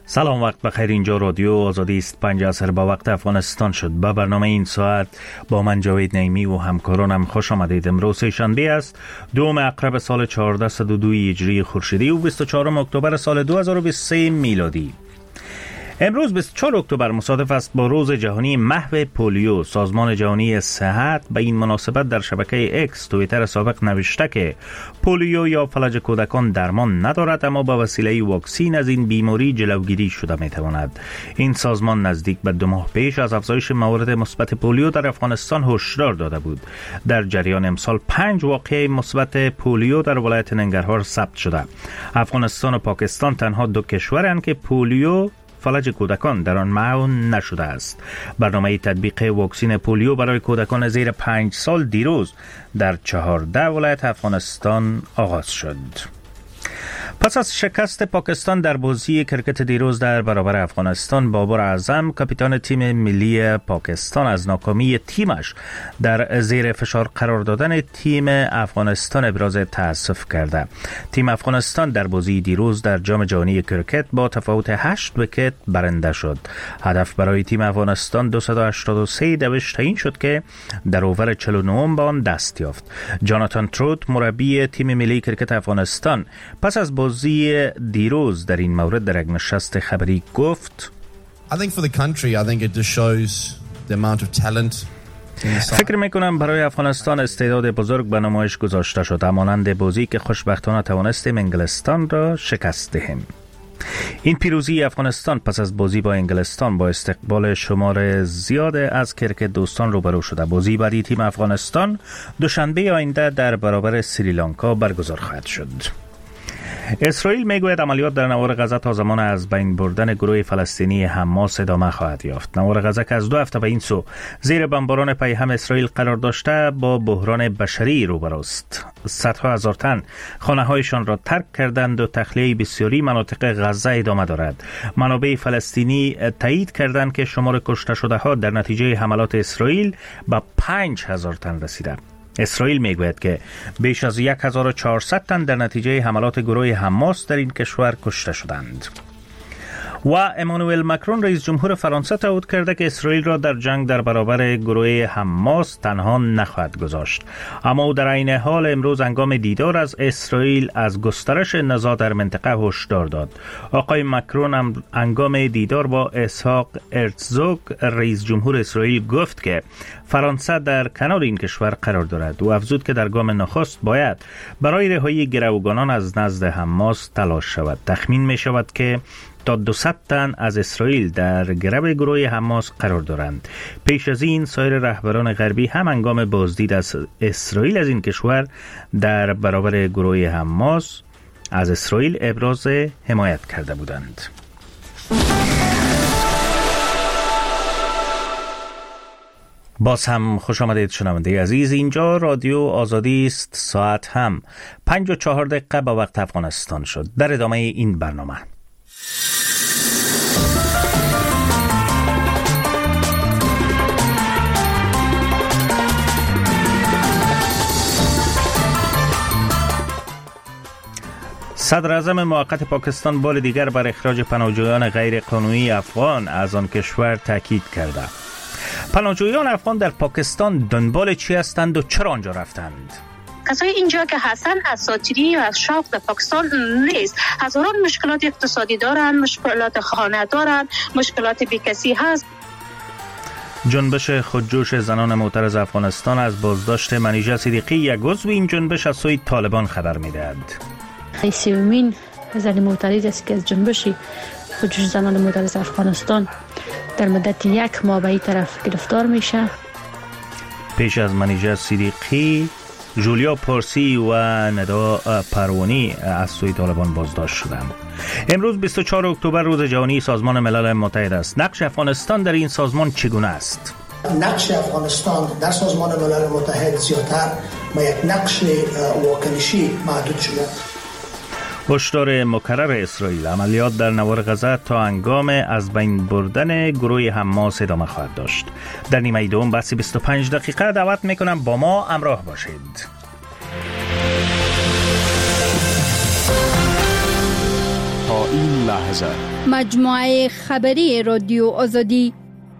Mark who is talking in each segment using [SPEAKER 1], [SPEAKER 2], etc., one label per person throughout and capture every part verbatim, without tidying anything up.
[SPEAKER 1] سلام، وقت بخیر. اینجا رادیو آزادی است. پنج عصر با وقت افغانستان شد. به برنامه این ساعت با من جاوید نعیمی و همکارانم خوش آمدید. امروز شنبه است، دوم اقرب سال چهارده و دو هجری خورشیدی و بیست و چهارم اکتبر سال دو هزار و بیست و سه میلادی. امروز بیست و چهارم اکتبر مصادف است با روز جهانی محو پولیو. سازمان جهانی صحت به این مناسبت در شبکه اکس توییتر سابق نوشته که پولیو یا فلج کودکان درمان ندارد، اما با وسیله واکسین از این بیماری جلوگیری شده میتواند. این سازمان نزدیک به دو ماه پیش از افزایش موارد مثبت پولیو در افغانستان هشدار داده بود. در جریان امسال پنج واقعه مثبت پولیو در ولایت ننگرهار ثبت شده. افغانستان و پاکستان تنها دو کشورند که پولیو فلج کودکان در آن معاون نشده است. برنامه تطبیق واکسن پولیو برای کودکان زیر پنج سال دیروز در چهارده ولایت افغانستان آغاز شد. پس از شکست پاکستان در بازی کرکت دیروز در برابر افغانستان، بابر اعظم کاپیتان تیم ملی پاکستان از ناکامی تیمش در زیر فشار قرار دادن تیم افغانستان ابراز تأسف کرده. تیم افغانستان در بازی دیروز در جام جهانی کرکت با تفاوت هشت ویکت برنده شد. هدف برای تیم افغانستان دویست و هشتاد و سه دوش تعیین شد که در اوور چهل و نه به آن دست یافت. جاناتان تروت مربی تیم ملی کرکت افغانستان پس از بازی دیروز در این مورد در یک نشست خبری گفت:
[SPEAKER 2] I think for the country, I think it just shows the amount of talent.
[SPEAKER 1] فکر میکنم برای افغانستان استعداد بزرگ به نمایش گذاشته شد، همانند بازی که خوشبختانه توانستیم انگلستان را شکست دهیم. این پیروزی افغانستان پس از بازی با انگلستان با استقبال شمار زیاد از کرکت دوستان روبرو شده. بازی بعدی تیم افغانستان دوشنبه آینده در برابر سریلانکا برگزار خواهد شد. اسرائیل میگوید عملیات در نوار غزه تا زمان از بین بردن گروه فلسطینی حماس ادامه خواهد یافت. نوار غزه که از دو هفته به این سو زیر بمباران پیهم اسرائیل قرار داشته با بحران بشری روبروست. صدها هزار تن خانه هایشان را ترک کردند و تخلیه بسیاری مناطق غزه ادامه دارد. منابع فلسطینی تایید کردند که شمار کشته شده ها در نتیجه حملات اسرائیل به پنج هزار تن رسیده. اسرائیل میگوید که بیش از هزار و چهارصد تن در نتیجه حملات گروه حماس در این کشور کشته شدند. و امانوئل مکرون رئیس جمهور فرانسه تعهد کرده که اسرائیل را در جنگ در برابر گروه حماس تنها نخواهد گذاشت. اما او در عین حال امروز هنگام دیدار از اسرائیل از گسترش نزاع در منطقه هشدار داد. آقای مکرون هنگام دیدار با اسحاق هرتزوگ رئیس جمهور اسرائیل گفت که فرانسه در کنار این کشور قرار دارد و افزود که در گام نخست باید برای رهایی گروگانان از نزد حماس تلاش شود. تخمین می شود که تا دویست تن از اسرائیل در گرو گروه حماس قرار دارند. پیش از این سایر رهبران غربی هم هنگام بازدید از اسرائیل از این کشور در برابر گروه حماس از اسرائیل ابراز حمایت کرده بودند. باز هم خوش آمدید شنونده عزیز. اینجا رادیو آزادی است. ساعت هم پنج و چهار دقیقه به وقت افغانستان شد. در ادامه این برنامه صدر اعظم موقت پاکستان بار دیگر بر اخراج پناهجویان غیر قانونی افغان از آن کشور تاکید کرده. پناهجویان افغان در پاکستان دنبال چی هستند و چرا آنجا رفتند؟
[SPEAKER 3] کسایی اینجا که حسن اساطیری و شاق در پاکستان نیست، هزاران مشکلات اقتصادی دارند، مشکلات خانه دارند، مشکلات بیکسی هست.
[SPEAKER 1] جنبش خودجوش زنان معترض افغانستان از بازداشت منیژه صدیقی، یک عضو این جنبش از سوی طالبان خبر می‌دهد.
[SPEAKER 4] سیومین زن معترض است که از جنبش خودجوش زنان معترض افغانستان در مدت یک ماه به این طرف گرفتار میشه.
[SPEAKER 1] پیش از منیژه صدیقی، جولیا پارسی و ندا پروانی از سوی طالبان بازداشت شدند. امروز بیست و چهارم اکتبر روز جهانی سازمان ملل متحد است. نقش افغانستان در این سازمان چگونه است؟
[SPEAKER 5] نقش افغانستان در سازمان ملل متحد زیادتر به یک نقش واکنشی محدود شده.
[SPEAKER 1] هشدار مکرر اسرائیل: عملیات در نوار غزه تا هنگام از بین بردن گروه حماس ادامه خواهد داشت. در نیمه دوم بحث بیست و پنج دقیقه دعوت میکنم با ما همراه باشید.
[SPEAKER 6] تا این لحظه.
[SPEAKER 7] مجموعه خبری رادیو آزادی.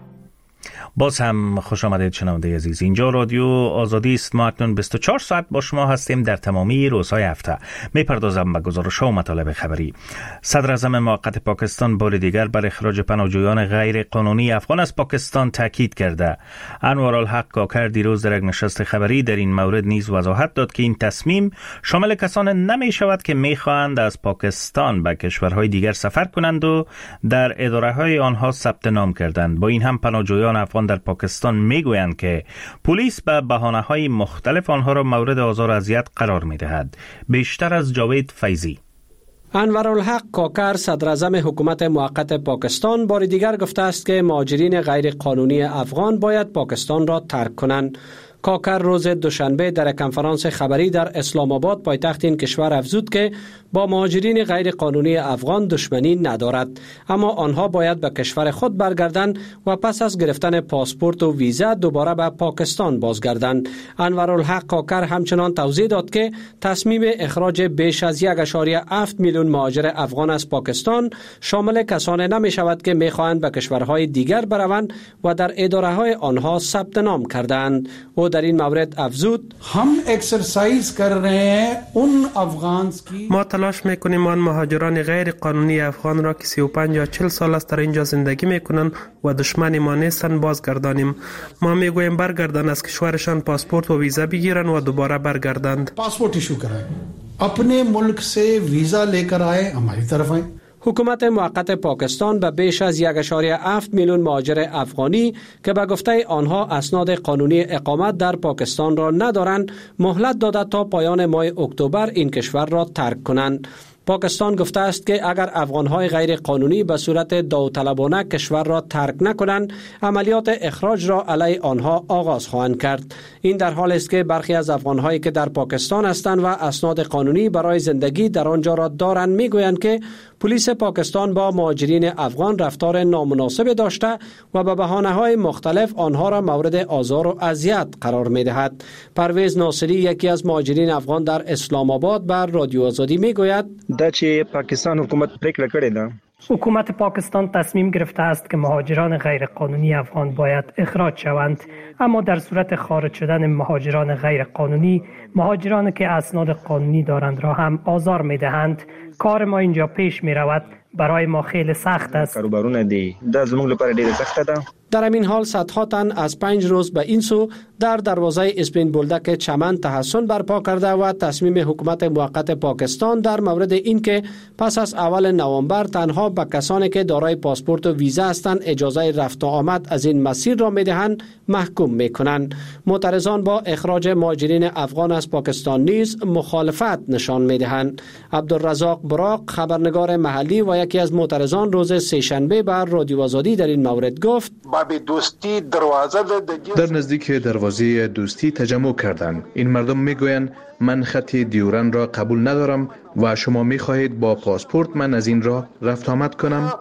[SPEAKER 1] باز هم خوش آمدید شنونده عزیز. اینجا رادیو آزادی است. ما اکنون بیست و چهار ساعت با شما هستیم در تمامی روزهای هفته. میپردازم به گزارش‌ها و مطالب خبری. صدر اعظم موقت پاکستان بار دیگر بر اخراج پناهجویان غیر قانونی افغان از پاکستان تاکید کرده. انوارالحق کاکر دیروز در یک نشست خبری در این مورد نیز وضاحت داد که این تصمیم شامل کسانی نمی شود که میخواهند از پاکستان به کشورهای دیگر سفر کنند و در اداره‌های آنها ثبت نام کردند. با این هم پناهجویان افغان در پاکستان میگویند که پلیس به بهانه‌های مختلف آنها را مورد آزار و اذیت قرار می‌دهد. بیشتر از جاوید فیضی.
[SPEAKER 8] انوارالحق کاکر صدر اعظم حکومت موقت پاکستان بار دیگر گفته است که مهاجرین غیر قانونی افغان باید پاکستان را ترک کنند. کاکر روز دوشنبه در کنفرانس خبری در اسلام آباد پایتخت این کشور افزود که با مهاجرین غیر قانونی افغان دشمنی ندارد، اما آنها باید به کشور خود برگردند و پس از گرفتن پاسپورت و ویزا دوباره به پاکستان بازگردند. انوارالحق کاکر همچنان توضیح داد که تصمیم اخراج بیش از یک و هفت میلیون مهاجر افغان از پاکستان شامل کسانی نمی شود که می خواهند به کشورهای دیگر بروند و در اداره های آنها ثبت نام کردند. او در این مورد افزود:
[SPEAKER 9] هم اکسرسایز کر رہے ہیں اون افغان کی
[SPEAKER 10] ما تلاش میکنیم آن مهاجران غیر قانونی افغان را که سی و پنج یا چهل سال است در اینجا زندگی میکنند و دشمن ما نیستند بازگردانیم. ما میگوییم برگردند، از کشورشان پاسپورت و ویزا بگیرند و دوباره برگردند.
[SPEAKER 9] پاسپورت ایشو کرائیں، اپنے ملک سے ویزا لے کر آئیں، ہماری طرف آئیں.
[SPEAKER 8] حکومت موقت پاکستان به بیش از یک و هفت میلیون مهاجر افغانی که به گفته آنها اسناد قانونی اقامت در پاکستان را ندارند مهلت داده تا پایان ماه اکتبر این کشور را ترک کنند. پاکستان گفته است که اگر افغانهای غیر قانونی به صورت داوطلبانه کشور را ترک نکنند، عملیات اخراج را علیه آنها آغاز خواهند کرد. این در حالی است که برخی از افغانهایی که در پاکستان هستند و اسناد قانونی برای زندگی در آنجا را دارند میگویند که پلیس پاکستان با مهاجرین افغان رفتار نامناسب داشته و به بهانه‌های مختلف آنها را مورد آزار و اذیت قرار می‌دهد. پرویز ناصری یکی از مهاجرین افغان در اسلام آباد بر رادیو آزادی میگوید:
[SPEAKER 11] دا چې پاکستان حکومت پریکړه کړې ده،
[SPEAKER 12] حکومت پاکستان تصمیم گرفته است که مهاجران غیر قانونی افغان باید اخراج شوند، اما در صورت خارج شدن مهاجران غیر قانونی، مهاجرانی که اسناد قانونی دارند را هم آزار می‌دهند. کار ما اینجا پیش می رود برای ما خیلی سخت است.
[SPEAKER 11] کاروبارونه دی دا زموږ لپاره ډیره سخته ده.
[SPEAKER 8] در همین حال صدها تن از پنج روز به این سو در دروازه اسپین بولدک چمن تحصن برپا کرده و تصمیم حکومت موقت پاکستان در مورد این که پس از اول نوامبر تنها به کسانی که دارای پاسپورت و ویزا هستند اجازه رفت و آمد از این مسیر را میدهند محکوم میکنند. معترضان با اخراج مهاجرین افغان از پاکستان نیز مخالفت نشان میدهند. عبدالرزاق براق خبرنگار محلی و یکی از معترضان روز سه‌شنبه بر رادیو آزادی در این مورد گفت:
[SPEAKER 13] دوستی دروازه در نزدیک دروازه دوستی تجمع کردند. این مردم میگویند من خط دیورن را قبول ندارم و شما میخواهید با پاسپورت من از این راه رفت آمد کنم؟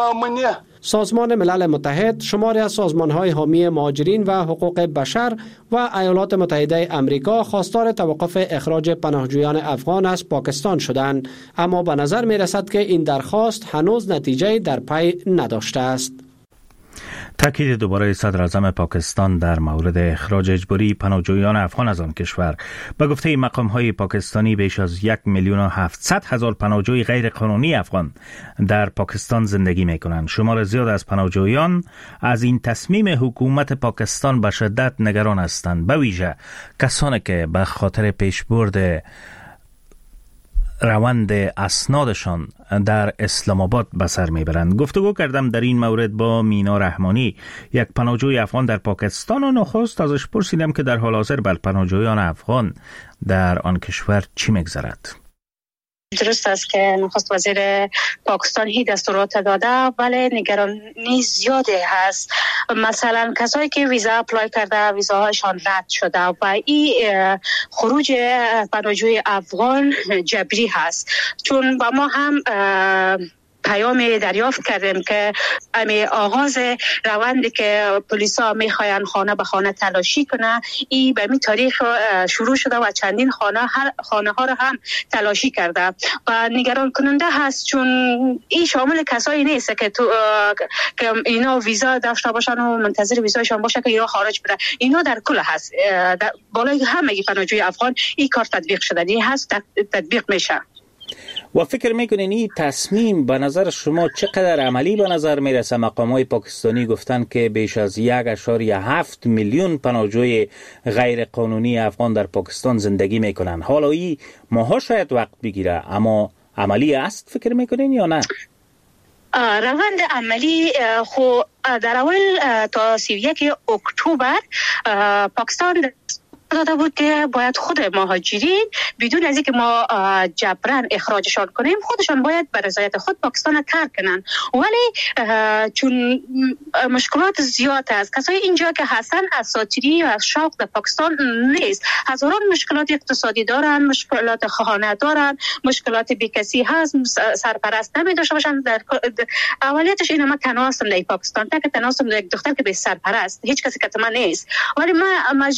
[SPEAKER 8] سازمان ملل متحد، شماری از سازمان‌های حامی مهاجرین و حقوق بشر و ایالات متحده آمریکا خواستار توقف اخراج پناهجویان افغان از پاکستان شدند، اما به نظر می‌رسد که این درخواست هنوز نتیجه در پی نداشته است.
[SPEAKER 1] تاکید دوباره صدر اعظم پاکستان در مورد اخراج اجباری پناهجویان افغان از آن کشور. به گفته مقام‌های پاکستانی بیش از یک میلیون و هفتصد هزار پناهجوی غیر قانونی افغان در پاکستان زندگی می‌کنند. شمار زیاد از پناهجویان از این تصمیم حکومت پاکستان به شدت نگران هستند، به ویژه کسانی که به خاطر پیشبرد روند اسنادشان در اسلام آباد به سر میبرند. گفتگو کردم در این مورد با مینا رحمانی، یک پناهجوی افغان در پاکستان، و نخست ازش پرسیدم که در حال حاضر بر پناهجویان افغان در آن کشور چی میگذرد.
[SPEAKER 3] درست است که نخست وزیر پاکستان هی دستورات داده، ولی نگرانی زیادی هست. مثلا کسایی که ویزا اپلای کرده ویزاهاشان رد شده و این خروج پناهجوی افغان جبری هست، چون با ما هم پیام دریافت کردیم که امی آغاز روندی که پلیسا میخواین خانه به خانه تلاشی کنه این به می تاریخ شروع شده و چندین خانه هر خانه ها رو هم تلاشی کرده و نگران کننده هست، چون این شامل کسایی نیست که تو که اینا ویزا داشته باشن و منتظر ویزایشان باشه که اینا خارج بره. اینا در کل هست، در بالای همه پناهجوی افغان این کار تطبیق شده، این هست تطبیق میشه.
[SPEAKER 1] و فکر میکنین این تصمیم به نظر شما چقدر عملی به نظر میرسه؟ مقامات پاکستانی گفتن که بیش از یک اشاریه هفت میلیون پناهجوی غیر قانونی افغان در پاکستان زندگی میکنن. حالا این ماها شاید وقت بگیره، اما عملی است فکر میکنین یا نه؟
[SPEAKER 3] روند عملی خو در اول تا سی و یک اکتبر پاکستان داده بود که باید خود مهاجرین بدون از اینکه ما جبران اخراجشان کنیم خودشان باید به رضایت خود پاکستان ترک کنن، ولی چون مشکلات زیاد است، کسایی اینجا که هستن اساطیری و شوق در پاکستان نیست، هزاران مشکلات اقتصادی دارن، مشکلات خانه دارن، مشکلات بیکسی هست، سرپرست نمی داشته باشن. در اولیتش اینا ما تنها هستم در پاکستان، تا که تنها هستم یک دختر که به سرپرست، هیچ کسی که من نیست، ولی من مج...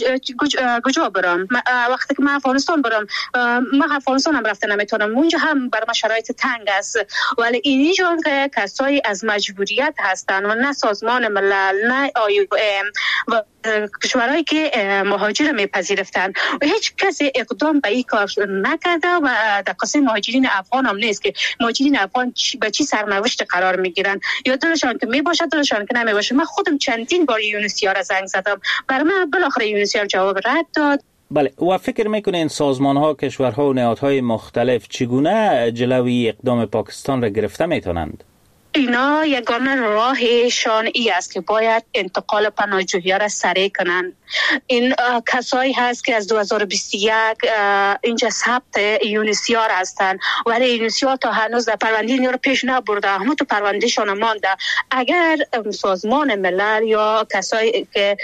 [SPEAKER 3] کجا برم؟ وقتی که من افغانستان برم، من افغانستان هم رفته نمیتونم، اونجا هم بر من شرایط تنگ است. ولی اینجا که کسایی از مجبوریت هستن و نه سازمان ملل نه آی او ام و کشورهایی که مهاجر میپذیرفتن و هیچ کسی اقدام به این کار نکرده و در قسم مهاجرین افغان هم نیست که مهاجرین افغان به چی سرنوشت قرار میگیرن، یا دلشان که میباشه دلشان که نمیباشه. من خودم چندین بار یونیسیار زنگ زدم، برای من بالاخره یونیسیار جواب رد داد.
[SPEAKER 1] بله، و فکر میکنین سازمان ها، کشورها و نهادهای مختلف چگونه جلوی اقدام پاکستان را گرفته میتونند؟
[SPEAKER 3] اینا یگانه راهشان ای است که باید انتقال پناهجویی را سریع کنند. این کسایی هست که از دو هزار و بیست و یک اینجا ثبت یونیسیار هستند، ولی یونیسیار تا هنوز در پرونده اینا رو پیش نبرده، همون تو پروندهشان مانده. اگر سازمان ملل یا کسایی که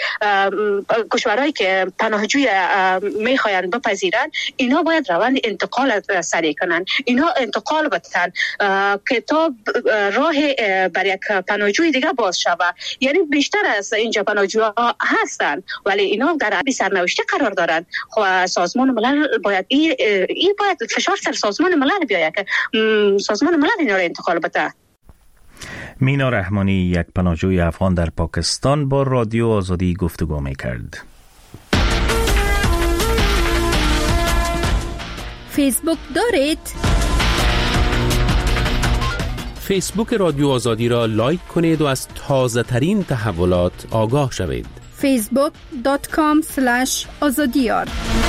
[SPEAKER 3] کشورهایی که پناهجوی میخواین بپذیرن، اینا باید روند انتقال سریع کنند. اینا انتقال بدن که تا راه برای یک پناهجوی دیگه باز شود. یعنی بیشتر از اینجا پناهجوها هستن ولی اینا در حال سرنوشتی قرار دارن. خب سازمان ملل باید این ای باید فشار سر سازمان ملل بیاید که سازمان ملل اینا رو انتقال بده.
[SPEAKER 1] مینا رحمانی، یک پناهجوی افغان در پاکستان، با رادیو آزادی گفتگو میکرد.
[SPEAKER 7] فیسبوک دارید؟
[SPEAKER 6] فیسبوک رادیو آزادی را لایک کنید و از تازه ترین تحولات آگاه شوید.
[SPEAKER 7] فیسبوک دات کام اسلش آزادیار.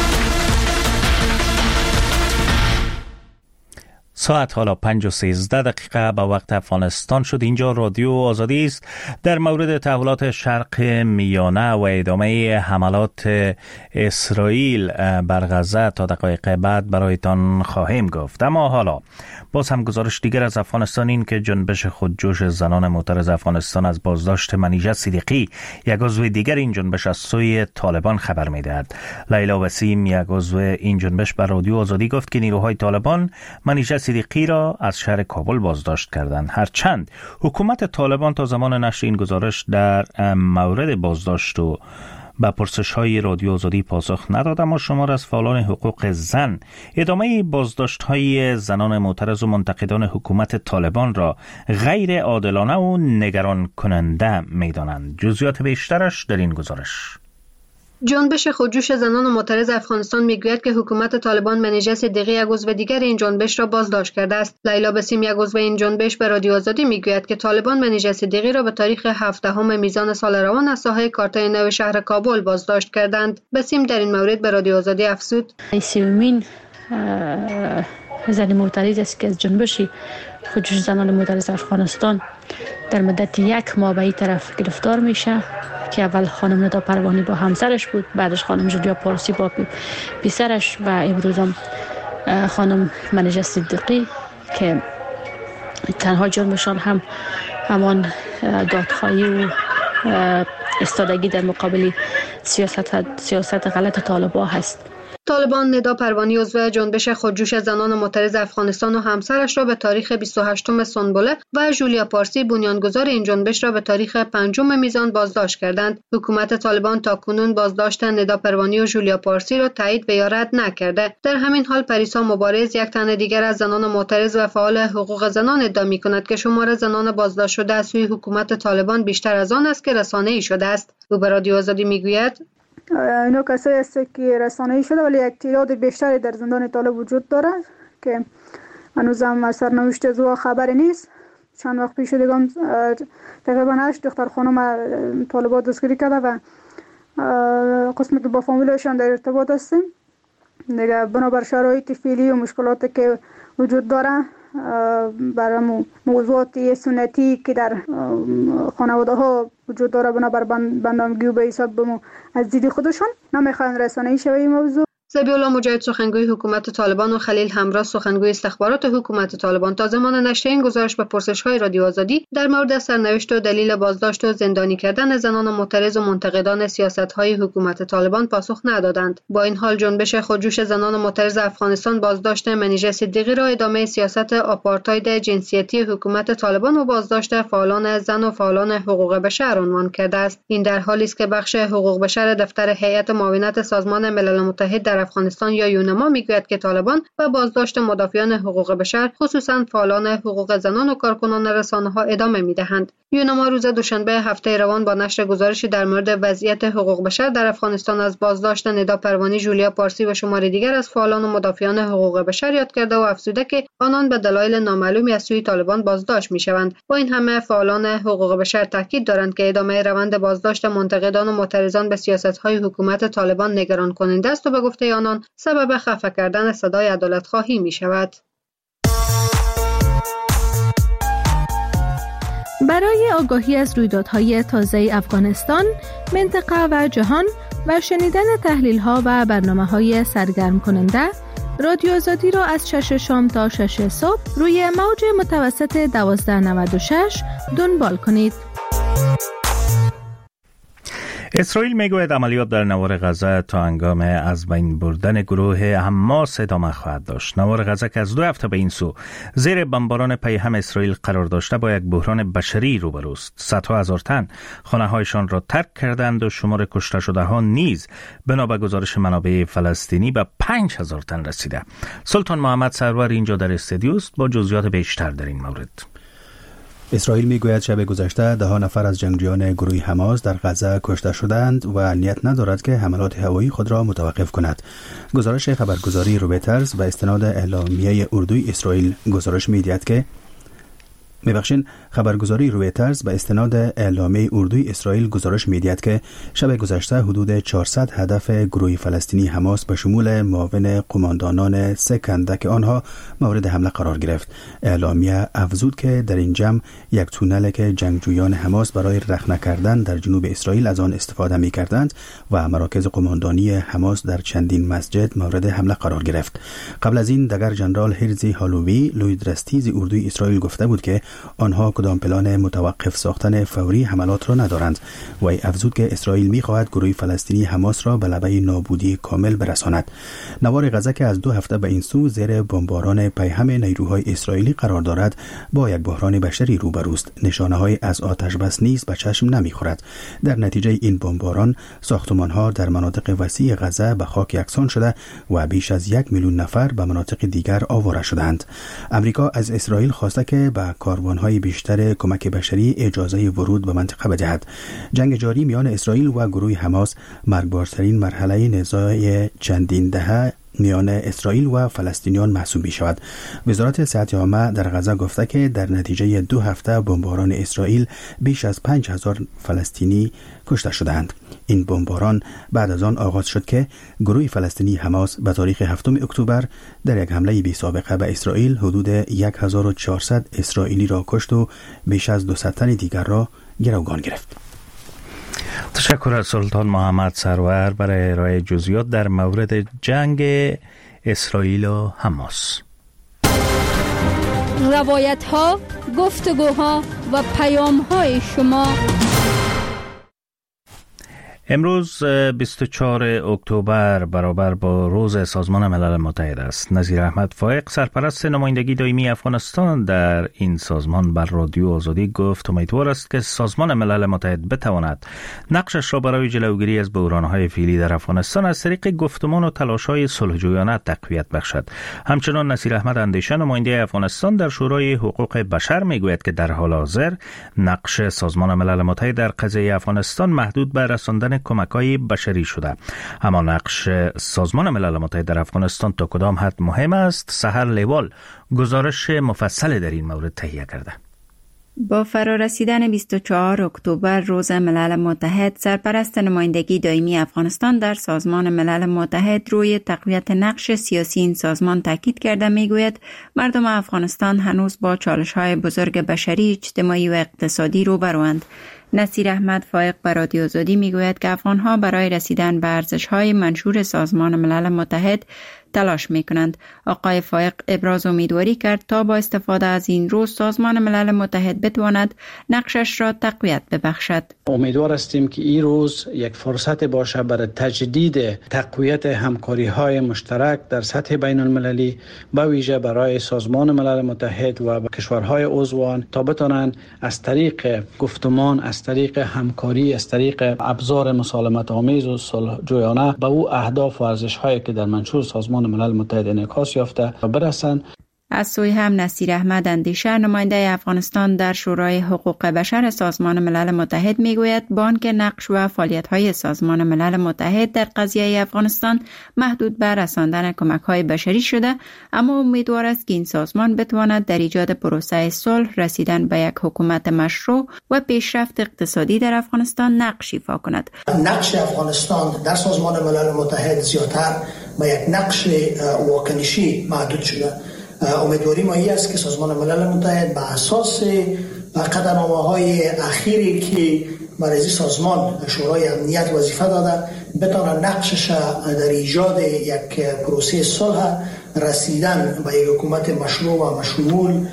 [SPEAKER 1] ساعت حالا پنج و سیزده دقیقه به وقت افغانستان شد. اینجا رادیو آزادی است. در مورد تحولات شرق میانه و ادامه حملات اسرائیل بر غزه تا دقایق بعد برایتان خواهیم گفت. اما حالا باز هم گزارش دیگر از افغانستان این که جنبش خودجوش زنان معترض افغانستان از بازداشت منیژه صدیقی، یک عضو دیگر این جنبش، از سوی طالبان خبر می‌دهد. لیلا وسیم، یک عضو این جنبش، بر رادیو آزادی گفت که نیروهای طالبان منیژه صدیقی را از شهر کابل بازداشت کردند. هرچند حکومت طالبان تا زمان نشر این گزارش در مورد بازداشت و به پرسش‌های رادیو آزادی پاسخ نداد، اما شمار از فعالان حقوق زن ادامه بازداشت‌های زنان معترض و منتقدان حکومت طالبان را غیر عادلانه و نگران کننده می‌دانند. جزئیات بیشترش در این گزارش.
[SPEAKER 14] جنبش خودجوش زنان معترض افغانستان میگوید که حکومت طالبان منیژه صدیقی، یک عضو دیگر این جنبش را بازداشت کرده است. لیلا بسیم، یک عضو این جنبش، به رادیو آزادی میگوید که طالبان منیژه صدیقی را به تاریخ هفدهم میزان سال روان از ساحه کارتای نو شهر کابل بازداشت کردند. بسیم در این مورد به رادیو آزادی افزود:
[SPEAKER 4] سیومین زن معترض است که از جنبش خودجوش زنان معترض افغانستان در مدت یک ماه به این طرف گرفتار میشه که اول خانم ندا پروانی با همسرش بود، بعدش خانم جولیا پارسی با پسرش و امروز هم خانم منیژه صدیقی که تنها جرمشان هم همان دادخواهی و ایستادگی در مقابل سیاست سیاست غلط طالبان هست.
[SPEAKER 14] طالبان ندا پروانی عضو جنبش خودجوش زنان معترض افغانستان و همسرش را به تاریخ بیست و هشتم سنبله و جولیا پارسی بنیانگذار این جنبش را به تاریخ پنجم میزان بازداشت کردند. حکومت طالبان تاکنون بازداشت ندا پروانی و جولیا پارسی را تایید و یا رد نکرده. در همین حال پریسا مبارز، یک تن دیگر از زنان معترض و فعال حقوق زنان، ادعا می‌کند که شمار زنان بازداشت شده از سوی حکومت طالبان بیشتر از آن است که رسانه‌ای شده است. او به رادیو آزادی میگوید
[SPEAKER 15] اینا کسایی است که رسانه‌ای شده ولی یک تعداد بیشتری در زندان طالب وجود دارد که هنوزم از سرنوشت زوا خبری نیست. چند وقت پیش دیگم تقریبا هشت دختر خانم طالبات دستگیری کرده و قسمت با فامیلشان در ارتباط هستیم. دیگه بنابر شرایط فعلی و مشکلاتی که وجود داره برای موضوعات سنتی که در خانواده ها وجود داره بنابر بندامگی و به حساب بمو از دید خودشان نمیخواین رسانه‌ای شوه این موضوع.
[SPEAKER 14] ذبیح الله مجاهد سخنگوی حکومت طالبان و خلیل همراه سخنگوی استخبارات حکومت طالبان تا زمان نشر این گزارش به پرسش‌های رادیو آزادی در مورد سرنوشت و دلیل بازداشت و زندانی کردن زنان معترض و منتقدان سیاست‌های حکومت طالبان پاسخ ندادند. با این حال جنبش خودجوش زنان معترض افغانستان بازداشت منیژه صدیقی را ادامه سیاست آپارتاید جنسیتی حکومت طالبان و بازداشت فعالان زن و فعالان حقوق بشر عنوان کرده است. این در حالی است که بخش حقوق بشر دفتر هیئت معاونت سازمان ملل متحد در افغانستان یا یونما میگوید که طالبان و بازداشت مدافعان حقوق بشر خصوصا فعالان حقوق زنان و کارکنان رسانه‌ها ادامه میدهند. یونما روز دوشنبه هفته روان با نشر گزارشی در مورد وضعیت حقوق بشر در افغانستان از بازداشت ندا پروانی، جولیا پارسی و شماری دیگر از فعالان و مدافعان حقوق بشر یاد کرده و افزوده که آنان به دلایل نامعلومی از سوی طالبان بازداشت میشوند. با این همه فعالان حقوق بشر تاکید دارند که ادامه روند بازداشت منتقدان و معترضان به سیاست‌های حکومت طالبان نگران کننده است و به گفته آنان سبب خفه کردن صدای عدالت خواهی می شود.
[SPEAKER 16] برای آگاهی از رویدادهای تازه افغانستان، منطقه و جهان و شنیدن تحلیل‌ها و برنامه‌های سرگرم کننده، رادیو آزادی را از شش شام تا شش صبح روی موج متوسط دوازده نود و شش دنبال کنید.
[SPEAKER 1] اسرائیل میگوید عملیات در نوار غزه تا هنگام از بین بردن گروه حماس ادامه خواهد داشت. نوار غزه که از دو هفته به این سو زیر بمباران پیهم اسرائیل قرار داشته با یک بحران بشری روبروست. صدها هزار تن خانه هایشان را ترک کردند و شمار کشته شده ها نیز بنا به گزارش منابع فلسطینی به پنج هزار تن رسیده. سلطان محمد سرور اینجا در استودیو است با جزئیات بیشتر در این مورد.
[SPEAKER 17] اسرائیل میگوید شب گذشته ده ها نفر از جنگجویان گروه حماس در غزه کشته شدند و نیت ندارد که حملات هوایی خود را متوقف کند. گزارش خبرگزاری رویترز به استناد اعلامیه اردوی اسرائیل گزارش می‌دهد که میبخشین خبرگزاری رویترز به استناد اعلامیه اردوی اسرائیل گزارش می‌دهد که شب گذشته حدود چهارصد هدف گروه فلسطینی حماس به شمول معاون قماندانان سه کندک آنها مورد حمله قرار گرفت. اعلامیه افزود که در این جمع یک تونل که جنگجویان حماس برای رخنه کردن در جنوب اسرائیل از آن استفاده می‌کردند و مراکز قماندانی حماس در چندین مسجد مورد حمله قرار گرفت. قبل از این دگر جنرال هرزی هالووی لویدرستیز اردوی اسرائیل گفته بود که آنها کدام پلان متوقف ساختن فوری حملات را ندارند و افزود که اسرائیل می‌خواهد گروه فلسطینی حماس را به لبه نابودی کامل برساند. نوار غزه که از دو هفته به این سو زیر بمباران پیهم نیروهای اسرائیلی قرار دارد با یک بحران بشری روبروست. نشانه‌های از آتش بس نیز به چشم نمی‌خورد. در نتیجه این بمباران ساختمان‌ها در مناطق وسیع غزه به خاک یکسان شده و بیش از یک میلیون نفر به مناطق دیگر آواره شدند. امریکا از اسرائیل خواسته که به کاروان‌های بیشتر کمک بشری اجازه ورود به منطقه بدهد. جنگ جاری میان اسرائیل و گروه حماس مرگبارترین مرحله نزاع چندین دهه میان اسرائیل و فلسطینیان محسوب می شود. وزارت صحت عامه در غزه گفته که در نتیجه دو هفته بمباران اسرائیل بیش از پنج هزار فلسطینی کشته شدند. این بمباران بعد از آن آغاز شد که گروه فلسطینی حماس به تاریخ هفتم اکتبر در یک حمله بی سابقه به اسرائیل حدود هزار و چهارصد اسرائیلی را کشت و بیش از دویست تن دیگر را گروگان گرفت.
[SPEAKER 1] تشکر از سلطان محمد سرور برای ارائه جزئیات در مورد جنگ اسرائیل و حماس.
[SPEAKER 7] روایت ها، گفتگوها و پیام های شما.
[SPEAKER 1] امروز بیست و چهارم اکتبر برابر با روز سازمان ملل متحد است. نظیر احمد فائق سرپرست نمایندگی دائمی افغانستان در این سازمان بر رادیو آزادی گفت امیدوار است که سازمان ملل متحد بتواند نقشش را برای جلوگیری از بحران‌های فعلی در افغانستان از طریق گفتمان و تلاش‌های صلح‌جویانه تقویت بخشد. همچنان نصیر احمد اندیشه نماینده افغانستان در شورای حقوق بشر میگوید که در حال حاضر نقش سازمان ملل متحد در قضیه افغانستان محدود به رساندن کمک‌های بشری شده، اما نقش سازمان ملل متحد در افغانستان تا کدام حد مهم است؟ سحر لیوال گزارش مفصل در این مورد تهیه کرده.
[SPEAKER 18] با فرارسیدن بیست و چهارم اکتبر روز ملل متحد، سرپرست نمایندگی دائمی افغانستان در سازمان ملل متحد روی تقویت نقش سیاسی این سازمان تاکید کرده میگوید مردم افغانستان هنوز با چالش‌های بزرگ بشری، اجتماعی و اقتصادی روبروند. نصیر احمد فائق بر رادیو آزادی میگوید که افغان‌ها برای رسیدن به ارزش‌های منشور سازمان ملل متحد تلاش میکنند. آقای فائق ابراز امیدواری کرد تا با استفاده از این روز سازمان ملل متحد بتواند نقشش را تقویت ببخشد.
[SPEAKER 19] امیدوار هستیم که این روز یک فرصت باشه برای تجدید تقویت همکاری‌های مشترک در سطح بین المللی، به ویژه برای سازمان ملل متحد و کشورهای عضوان، تا بتوانند از طریق گفتمان، از طریق همکاری، از طریق ابزار مسالمت آمیز و صلح جویانه به او اهداف و ارزش‌هایی که در منشور سازمان ملل متحد انعکاس یافته و برسند.
[SPEAKER 18] از سوی هم نصیر احمد اندیشه نماینده افغانستان در شورای حقوق بشر سازمان ملل متحد میگوید بانک نقش و فعالیت‌های سازمان ملل متحد در قضیه افغانستان محدود به رساندن کمک‌های بشری شده، اما امیدوار است که این سازمان بتواند در ایجاد پروسه صلح، رسیدن به یک حکومت مشروع و پیشرفت اقتصادی در افغانستان نقش ایفا کند.
[SPEAKER 5] نقش افغانستان در سازمان ملل متحد زیادتر به یک نقش واکنشی محدود شده. امیدواری ما است که سازمان ملل متحد به اساس قدم‌های اخیری که برای سازمان شورای امنیت وظیفه داده بتونه نقشش در ایجاد یک پروسه صلح، رسیدن به یک حکومت مشروع و مشمول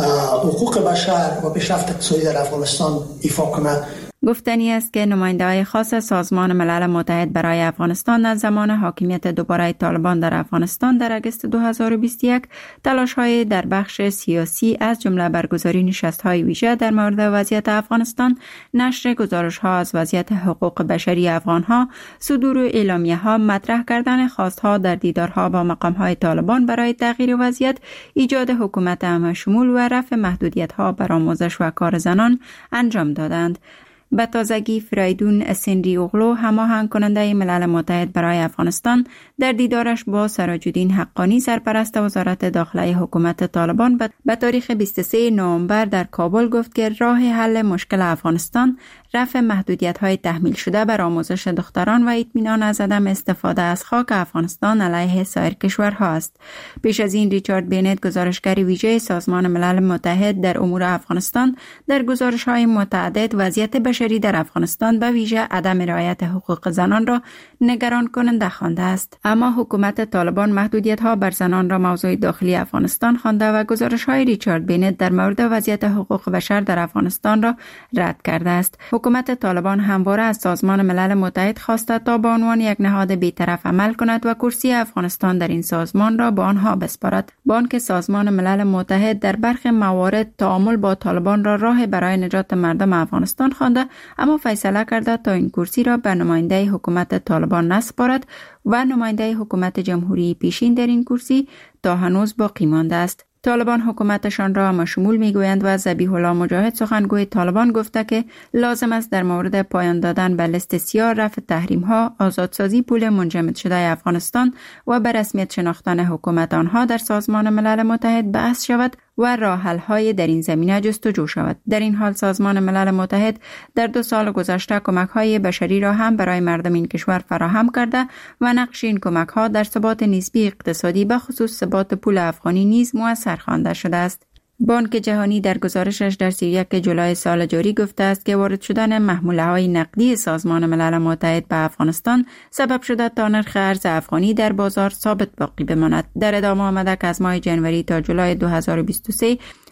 [SPEAKER 5] حقوق بشر و پیشرفت اقتصادی در افغانستان ایفا کنه.
[SPEAKER 18] گفتنی است که نماینده‌های خاص سازمان ملل متحد برای افغانستان از زمان حاکمیت دوباره طالبان در افغانستان در اگست دو هزار و بیست و یک تلاش‌های در بخش سیاسی از جمله برگزاری نشست‌های ویژه در مورد وضعیت افغانستان، نشر گزارش‌ها از وضعیت حقوق بشری افغان‌ها، صدور اعلامیه‌ها، مطرح کردن خواست‌ها در دیدارها با مقام‌های طالبان برای تغییر وضعیت، ایجاد حکومت همشمول و رفع محدودیت‌ها بر آموزش و کار زنان انجام دادند. به تازگی فریدون اسندی اوغلو، هماهنگ کننده ملل متحد برای افغانستان، در دیدارش با سراج‌الدین حقانی، سرپرست وزارت داخلی حکومت طالبان، به تاریخ بیست و سوم نوامبر در کابل گفت که راه حل مشکل افغانستان رفع محدودیت‌های تحمیل شده بر آموزش دختران و اطمینان از عدم استفاده از خاک افغانستان علیه سایر کشورها است. پیش از این ریچارد بینت، گزارشگر ویژه سازمان ملل متحد در امور افغانستان، در گزارش‌های متعدد وضعیت بشری در افغانستان به ویژه عدم رعایت حقوق زنان را نگران کننده خوانده است. اما حکومت طالبان محدودیت‌ها بر زنان را موضوع داخلی افغانستان خوانده و گزارش‌های ریچارد بینت در مورد وضعیت حقوق بشر در افغانستان را رد کرده است. حکومت طالبان همواره از سازمان ملل متحد خواسته تا به عنوان یک نهاد بی‌طرف عمل کند و کرسی افغانستان در این سازمان را به آنها بسپارد. بانک سازمان ملل متحد در برخی موارد تعامل با طالبان را راه برای نجات مردم افغانستان خوانده، اما فیصله کرده تا این کرسی را به نماینده حکومت طالبان نسپارد و نماینده حکومت جمهوری پیشین در این کرسی تا هنوز باقی مانده است. طالبان حکومتشان را مشمول میگویند و ذبیح الله مجاهد، سخنگوی طالبان، گفته که لازم است در مورد پایان دادن به لیست سیاه، رفع تحریم ها، آزادسازی پول منجمد شده افغانستان و به رسمیت شناختن حکومت آنها در سازمان ملل متحد بحث شود و راه حل های در این زمینه جستجو شود. در این حال سازمان ملل متحد در دو سال گذشته کمک های بشری را هم برای مردم این کشور فراهم کرده و نقش این کمک ها در ثبات نسبی اقتصادی به خصوص ثبات پول افغانی نیز مؤثر خوانده شده است. بانک جهانی در گزارشش در سی و یک جولای سال جاری گفته است که وارد شدن محموله‌های نقدی سازمان ملل متحد به افغانستان سبب شده تا نرخ ارز افغانی در بازار ثابت باقی بماند. در ادامه آمده که از ماه جنوری تا جولای دو هزار و بیست و سه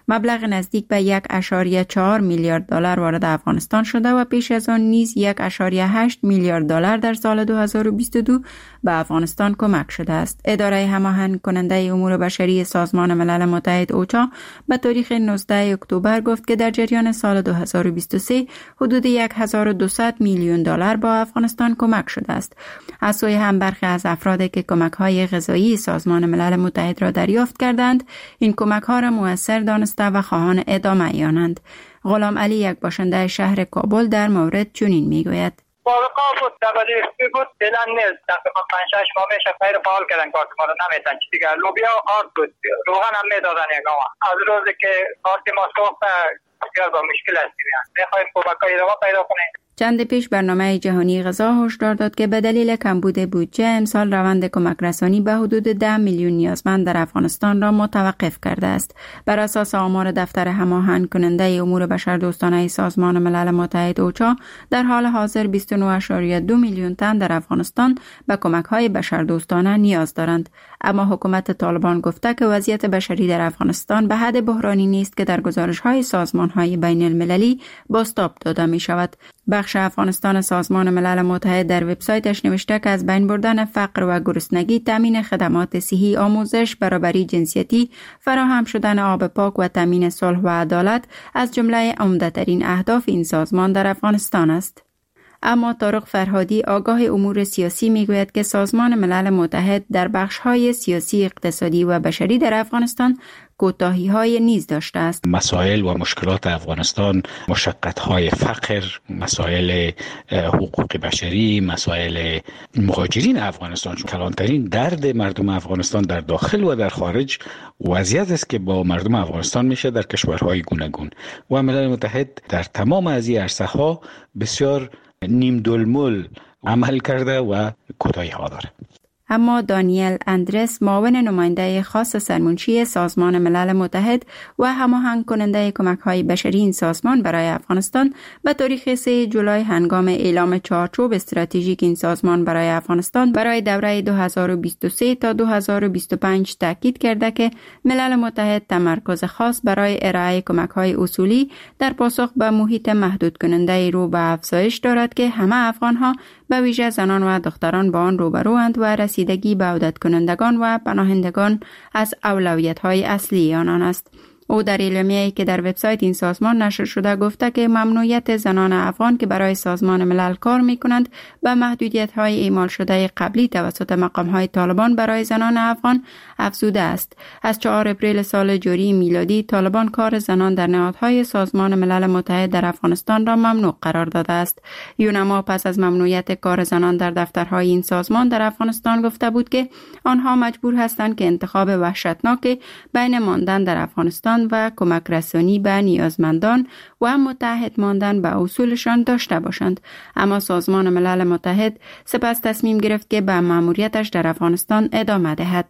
[SPEAKER 18] مبلغ نزدیک به یک اشاریه چهار میلیارد دلار وارد افغانستان شده و پیش از آن نیز یک اشاریه هشت میلیارد دلار در سال دو هزار و بیست و دو به افغانستان کمک شده است. اداره هماهنگ کننده امور بشری سازمان ملل متحد اوچا به تاریخ نوزدهم اکتبر گفت که در جریان سال دو هزار و بیست و سه حدود هزار و دویست میلیون دلار با افغانستان کمک شده است. از سوی هم برخی از افرادی که کمک‌های غذایی سازمان ملل متحد را دریافت کردند، این کمک‌ها را مؤثر دانسته و خواهان ادامه آنند. غلام علی، یک باشنده شهر کابل، در مورد چنین میگوید:
[SPEAKER 20] سابقه بود دبلی بود فعلا نیست، تقریبا پنج شش ماه میشه غیر فعال کردن کارت ما رو، نمیتن چی دیگه. لوبیا آرد بود، روغن هم میدادن یکم. از روزی که کارت ما سوخت بسیار با مشکل است. میخوایم کمک‌های ادامه پیدا کنیم.
[SPEAKER 18] چند پیش برنامه جهانی غذا هشدار داد که به دلیل کمبود بودجه امسال روند کمک رسانی به حدود ده میلیون نیازمند در افغانستان را متوقف کرده است. بر اساس آمار دفتر هماهنگ کننده امور بشردوستانه سازمان ملل متحد اوچا، در حال حاضر بیست و نه اشاریه دو میلیون تن در افغانستان به کمک‌های بشردوستانه نیاز دارند. اما حکومت طالبان گفته که وضعیت بشری در افغانستان به حد بحرانی نیست که در گزارش‌های سازمان‌های بین‌المللی بازتاب داده می‌شود. بخش افغانستان سازمان ملل متحد در وبسایتش نوشته که از بین بردن فقر و گرسنگی، تامین خدمات صحی، آموزش، برابری جنسیتی، فراهم شدن آب پاک و تامین صلح و عدالت از جمله عمده‌ترین اهداف این سازمان در افغانستان است. اما طارق فرهادی، آگاه امور سیاسی، میگوید که سازمان ملل متحد در بخش‌های سیاسی، اقتصادی و بشری در افغانستان کوتاهی‌های نیز داشته است.
[SPEAKER 21] مسائل و مشکلات افغانستان، مشقت‌های فقر، مسائل حقوق بشری، مسائل مهاجرین افغانستان، کلانترین درد مردم افغانستان در داخل و در خارج وضعیت است که با مردم افغانستان میشه در کشورهای گوناگون و ملل متحد در تمام از این عرصه‌ها بسیار نیم دلمل عمل کرده و کوتاهی‌ها داره.
[SPEAKER 18] اما دانیل اندرس، معاون نماینده خاص سرمنشی سازمان ملل متحد و هماهنگ کننده کمک‌های بشری این سازمان برای افغانستان، به تاریخ سوم جولای هنگام اعلام چارچوب استراتژیک این سازمان برای افغانستان برای دوره دو هزار و بیست و سه تا دو هزار و بیست و پنج تاکید کرده که ملل متحد تمرکز خاص برای ارائه کمک‌های اصولی در پاسخ به محیط محدود کننده رو به افزایش دارد که همه افغان‌ها به ویژه زنان و دختران با آن روبروند و رسیدگی به عودت کنندگان و پناهندگان از اولویت‌های اصلی آنان است. او در اعلامیه‌ای که در وبسایت این سازمان نشر شده گفته که ممنوعیت زنان افغان که برای سازمان ملل کار می‌کنند به محدودیت‌های اعمال شده قبلی توسط مقام‌های طالبان برای زنان افغان افزوده است. از چهارم اپریل سال جاری میلادی طالبان کار زنان در نهادهای سازمان ملل متحد در افغانستان را ممنوع قرار داده است. یونما پس از ممنوعیت کار زنان در دفترهای این سازمان در افغانستان گفته بود که آنها مجبور هستند که انتخاب وحشتناک بین ماندن در افغانستان و کمک رسانی به نیازمندان و متحد ماندن به اصولشان داشته باشند. اما سازمان ملل متحد سپس تصمیم گرفت که به مأموریتش در افغانستان ادامه دهد.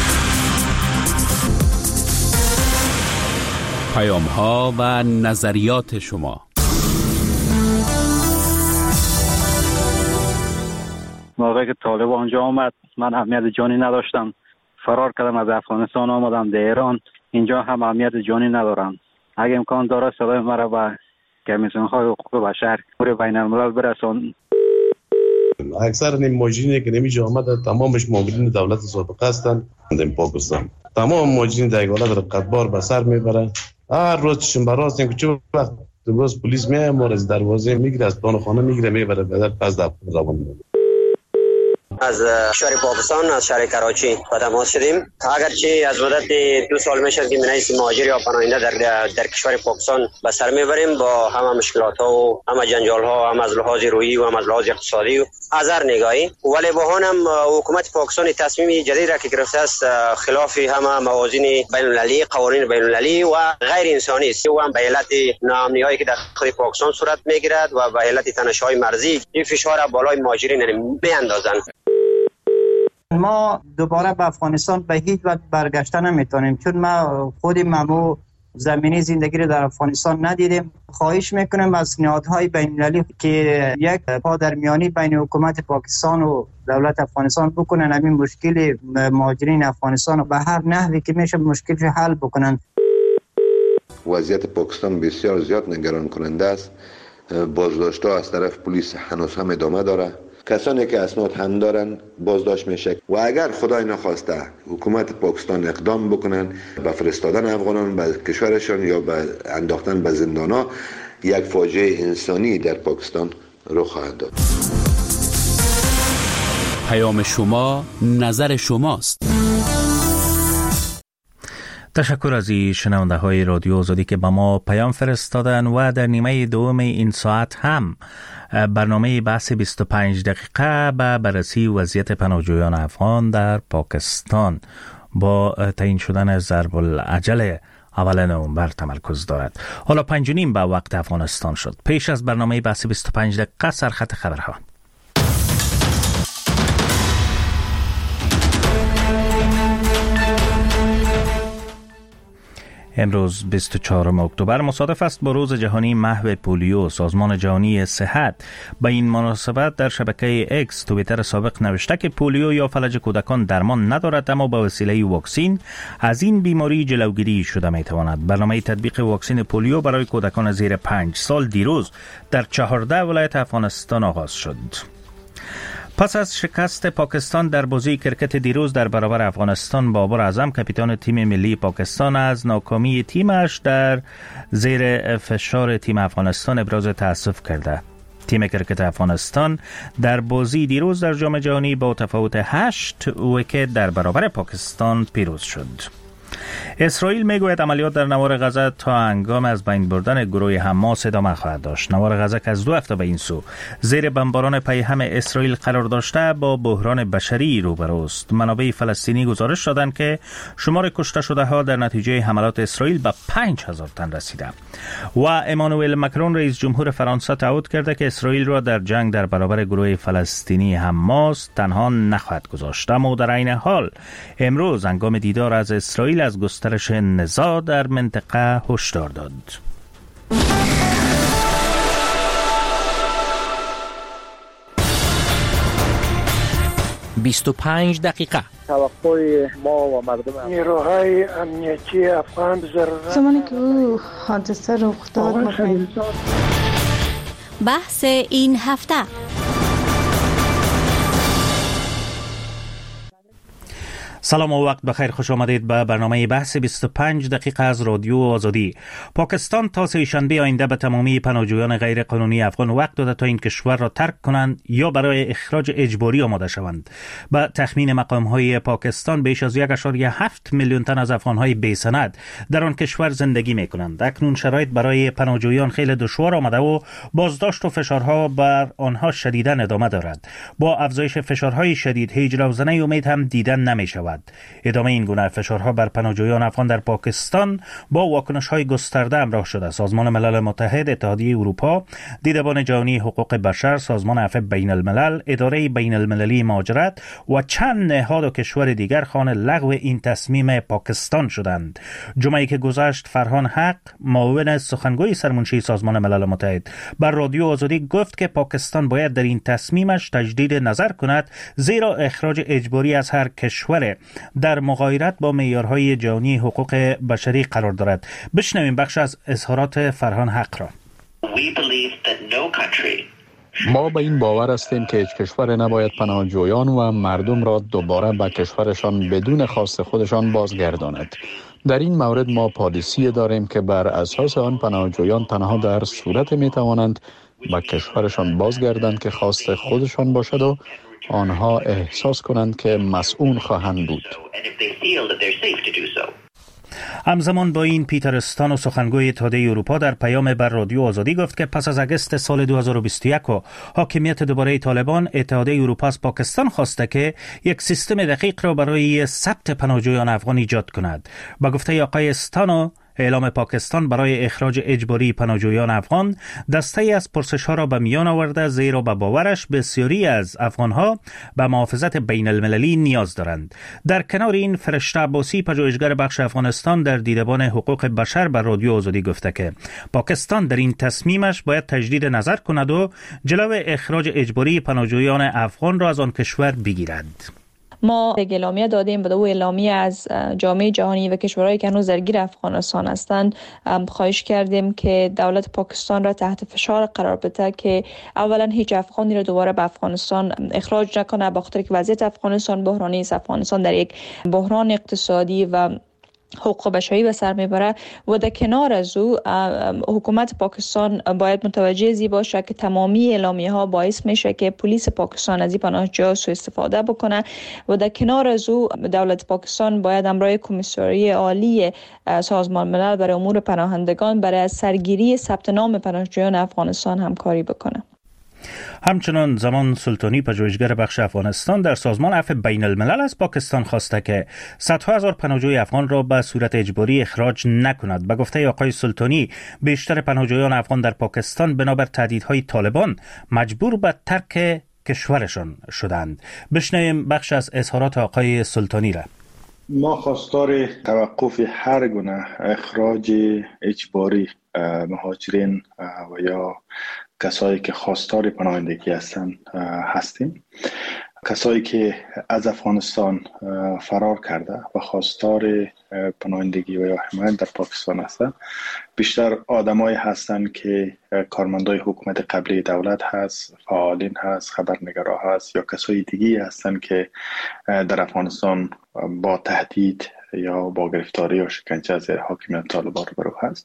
[SPEAKER 6] پیام ها و نظریات شما.
[SPEAKER 22] موقعی که طالبان آنجا آمد من اهمیت جانی نداشتم، فرار کردم از افغانستان آمدم در ایران. اینجا هم اهمیت جانی ندارم. اگه امکان داره صدای مرا به کمیسیون های حقوق بشر پور بین الملل برسان.
[SPEAKER 2] اکثر نیم ماجرینی که نمیجا آمده تمامش مامورین دولت سابقه هستند در پاکستان. تمام ماجرین در حالت رقتبار به سر میبرن. هر روز چشم براست این که چه وقت روز پلیس میاد ما از دروازه میگیره، از دان خانه میگیره میبره به در پس در زبان میبره.
[SPEAKER 23] از شهر پاکستان، از شهر کراچی با تماس شدیم. اگرچه از مدت دو سال میشه که منیس مهاجر یا پناهنده در در کشور پاکستان به سر میبریم با همه مشکلات ها و همه جنجال ها، هم از لحاظ روحی و هم از لحاظ اقتصادی و از هر نگاهی. ولی با هم حکومت پاکستان تصمیم جدید را که گرفته است خلاف همه موازین بین المللی، قوانین بین المللی و غیر انسانی است و هم به علت ناامنی هایی که در خود پاکستان صورت میگیرد و به علت تنش‌های مرزی این فشار بالای مهاجرین میاندازند.
[SPEAKER 24] ما دوباره به افغانستان به هیچ وجه برگشته نمیتونیم، چون ما خودیم ممو زمینی زندگی رو در افغانستان ندیدیم. خواهش میکنم از نهادهای بین‌المللی که یک پادرمیانی بین حکومت پاکستان و دولت افغانستان بکنن، همین مشکل مهاجرین افغانستان رو به هر نحوی که میشه مشکلش حل بکنن.
[SPEAKER 9] وضعیت پاکستان بسیار زیاد نگران کننده است. بازداشت‌ها از طرف پلیس هنوز هم ادامه داره. کسانی که اسناد هم دارن بازداشت میشه و اگر خدای نخواسته حکومت پاکستان اقدام بکنن به فرستادن افغانان به کشورشان یا به انداختن به زندان‌ها، یک فاجعه انسانی در پاکستان رخ خواهد داد.
[SPEAKER 6] پیام شما، نظر شماست.
[SPEAKER 1] تشکر از این شنونده های رادیو آزادی که به ما پیام فرستادن و در نیمه دوم این ساعت هم برنامه بحث بیست و پنج دقیقه به بررسی وضعیت پناهجویان افغان در پاکستان با تعیین شدن ضرب العجل اول نوامبر تمرکز دارد. حالا پنج و نیم به وقت افغانستان شد. پیش از برنامه بحث بیست و پنج دقیقه سرخط خبرها. امروز بیست و چهارم اکتبر مصادف است با روز جهانی محو پولیو. سازمان جهانی صحت به این مناسبت در شبکه اکس توییتر سابق نوشته که پولیو یا فلج کودکان درمان ندارد، اما با وسیله واکسین از این بیماری جلوگیری شده می تواند. برنامه تطبیق واکسین پولیو برای کودکان زیر پنج سال دیروز در چهارده ولایت افغانستان آغاز شد. پس از شکست پاکستان در بازی کرکت دیروز در برابر افغانستان، بابر اعظم کاپیتان تیم ملی پاکستان از ناکامی تیمش در زیر فشار تیم افغانستان ابراز تأسف کرده. تیم کرکت افغانستان در بازی دیروز در جام جهانی با تفاوت هشت ویکت در برابر پاکستان پیروز شد. اسرائیل میگوید عملیات در نوار غزه تا هنگام از بین بردن گروه حماس ادامه خواهد داشت. نوار غزه که از دو هفته به این سو زیر بمباران پیهم اسرائیل قرار داشته با بحران بشری روبروست. منابع فلسطینی گزارش دادند که شمار کشته شده ها در نتیجه حملات اسرائیل به پنج هزار تن رسیده. و امانوئل مکرون رئیس جمهور فرانسه تعهد کرده که اسرائیل را در جنگ در برابر گروه فلسطینی حماس تنها نخواهد گذاشت. اما در عین حال امروز هنگام دیدار از اسرائیل از گسترش نزاع در منطقه هشدار داد.
[SPEAKER 6] بیست و پنج دقیقه.
[SPEAKER 10] توقع ما و مردم نیروهای امنیتی افغان ضرورت
[SPEAKER 11] زمانی که او حادثه رخ داد.
[SPEAKER 12] بحث این هفته.
[SPEAKER 1] سلام و وقت بخیر، خوش آمدید به برنامه بحث بیست و پنج دقیقه از رادیو آزادی. پاکستان تا سه شنبه آینده به تمامی پناهجویان غیر قانونی افغان وقت داده تا این کشور را ترک کنند یا برای اخراج اجباری آماده شوند. به تخمین مقام‌های پاکستان بیش از یک ممیز هفت میلیون تن از افغان‌های بی‌سند در آن کشور زندگی می‌کنند. اکنون شرایط برای پناهجویان خیلی دشوار آمده و بازداشت و فشارها بر آنها شدیداً ادامه دارد. با افزایش فشارهای شدید هیچ روزنه امید هم دیدن نمی‌شود. ادامه این گونه فشارها بر پناهجویان افغان در پاکستان با واکنش‌های گسترده همراه شده. سازمان ملل متحد، اتحادیه اروپا، دیدبان جهانی حقوق بشر، سازمان عفو بین الملل، اداره بین المللی مهاجرت و چند نهاد و کشور دیگر خواهان لغو این تصمیم پاکستان شدند. جمعه‌ای که گذشت فرهان حق، معاون سخنگوی سرمنشی سازمان ملل متحد، بر رادیو آزادی گفت که پاکستان باید در این تصمیمش تجدید نظر کند، زیرا اخراج اجباری از هر کشور در مغایرت با معیارهای جهانی حقوق بشری قرار دارد. بشنویم بخش از اظهارات فرهان حق را.
[SPEAKER 25] ما به این باور هستیم که هیچ کشور نباید پناهجویان و مردم را دوباره به کشورشان بدون خواست خودشان بازگرداند. در این مورد ما پالیسی داریم که بر اساس آن پناهجویان تنها در صورت می توانند به کشورشان بازگردند که خواست خودشان باشد و آنها احساس کنند که مسئول خواهند بود.
[SPEAKER 1] همزمان با این پیتر استانو سخنگوی اتحادیه اروپا در پیام بر رادیو آزادی گفت که پس از اگست سال دو هزار و بیست و یک و حاکمیت دوباره طالبان، اتحادیه اروپا از پاکستان خواسته که یک سیستم دقیق را برای ثبت پناهجویان افغان ایجاد کند. با گفته آقای استانو، اعلام پاکستان برای اخراج اجباری پناهجویان افغان دسته‌ای از پرسش‌ها را به میان آورده، زیرا به باورش بسیاری از افغان‌ها به محافظت بین المللی نیاز دارند. در کنار این، فرشته عباسی، پژوهشگر بخش افغانستان در دیدبان حقوق بشر بر رادیو آزادی گفته که پاکستان در این تصمیمش باید تجدید نظر کند و جلو اخراج اجباری پناهجویان افغان را از آن کشور بگیرد.
[SPEAKER 3] ما اعلامیه دادیم و او اعلامیه از جامعه جهانی و کشورهایی که هنوز درگیر افغانستان هستند خواهش کردیم که دولت پاکستان را تحت فشار قرار بده که اولا هیچ افغانی را دوباره به افغانستان اخراج نکنه، به خاطر که وضعیت افغانستان بحرانی است. افغانستان در یک بحران اقتصادی و حقوق بشری به سر میبره و در کنار از او حکومت پاکستان باید متوجه زی باشه که تمامی اعلامیه ها باعث میشه که پلیس پاکستان از این پناهجویان سوء استفاده بکنه و در کنار از او دولت پاکستان باید همراه کمیسیون عالی سازمان ملل برای امور پناهندگان برای سرگیری ثبت نام پناهجویان افغانستان همکاری بکنه.
[SPEAKER 1] همچنان زمان سلطانی، پژوهشگر بخش افغانستان در سازمان عفو بین الملل از پاکستان خواسته که صدها هزار پناهجوی افغان را به صورت اجباری اخراج نکند. به گفته آقای سلطانی، بیشتر پناهجویان افغان در پاکستان بنابر تهدیدهای طالبان مجبور به ترک کشورشان شدند. بشنویم بخش از اظهارات آقای سلطانی را.
[SPEAKER 4] ما خواستار توقف هر گونه اخراج اجباری مهاجرین و یا کسایی که خواستار پناهندگی هستند هستیم. کسایی که از افغانستان فرار کرده و خواستار پناهندگی و یا حمایت در پاکستان هستند بیشتر آدمایی هستند که کارمندای حکومت قبلی دولت هست، فعالین هست، خبرنگارا هست یا کسای دیگه هستند که در افغانستان با تهدید یا با گرفتاری یا شکنجه از حاکمیت طالبان روبرو هست.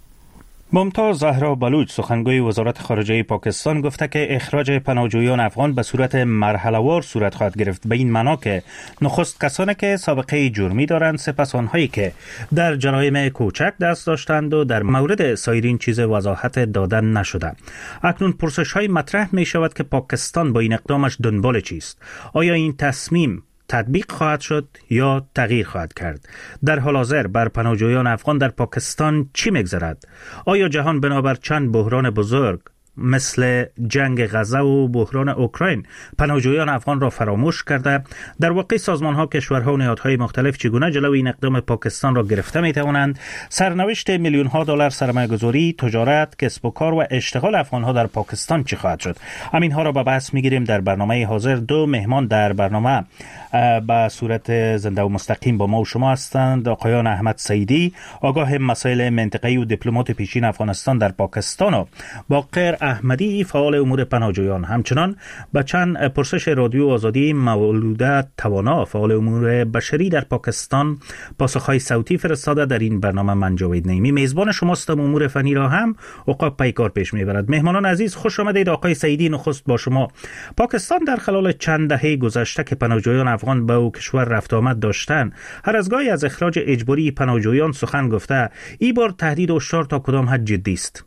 [SPEAKER 1] ممتاز زهرا بلوچ، سخنگوی وزارت خارجه پاکستان، گفته که اخراج پناهجویان افغان به صورت مرحله‌وار صورت خواهد گرفت، به این معنا که نخست کسانی که سابقه جرمی دارند، سپس آنهایی که در جرایم کوچک دست داشتند و در مورد سایرین چیز وضاحت دادن نشده. اکنون پرسش‌های مطرح می شود که پاکستان با این اقدامش دنبال چیست؟ آیا این تصمیم تطبیق خواهد شد یا تغییر خواهد کرد؟ در حال حاضر بر پناهجویان افغان در پاکستان چی می‌گذرد؟ آیا جهان بنابر چند بحران بزرگ مثل جنگ غزه و بحران اوکراین پناهجویان افغان را فراموش کرده؟ در واقع سازمان‌ها، کشورها و نهادهای مختلف چگونه جلوی این اقدام پاکستان را گرفته می‌توانند؟ سرنوشت میلیون‌ها دلار سرمایه‌گذاری، تجارت، کسب و کار و اشتغال افغان‌ها در پاکستان چه خواهد شد؟ همین‌ها را به بحث می‌گیریم در برنامه حاضر. دو مهمان در برنامه به صورت زنده و مستقیم با ما و شما هستند. آقایان احمد سعیدی، آگاه مسائل منطقه‌ای و دیپلمات پیشین افغانستان در پاکستان، و باقر احمدی، فعال امور پناهجویان. همچنان به چند پرسش رادیو آزادی مولوده توانا، فعال امور بشری در پاکستان، پاسخهای صوتی فرستاده. در این برنامه من جاوید نعیمی میزبان شماستم. امور فنی را هم عقاب پیکار پیش میبرد. مهمانان عزیز، خوش آمدید. آقای سعیدی، نخست با شما. پاکستان در خلال چند دهه گذشته که پناهجویان افغان به او کشور رفت آمد داشتند، هر از گاهی از اخراج اجباری پناهجویان سخن گفته. این بار تهدید و هشدار تا کدام حد جدی است؟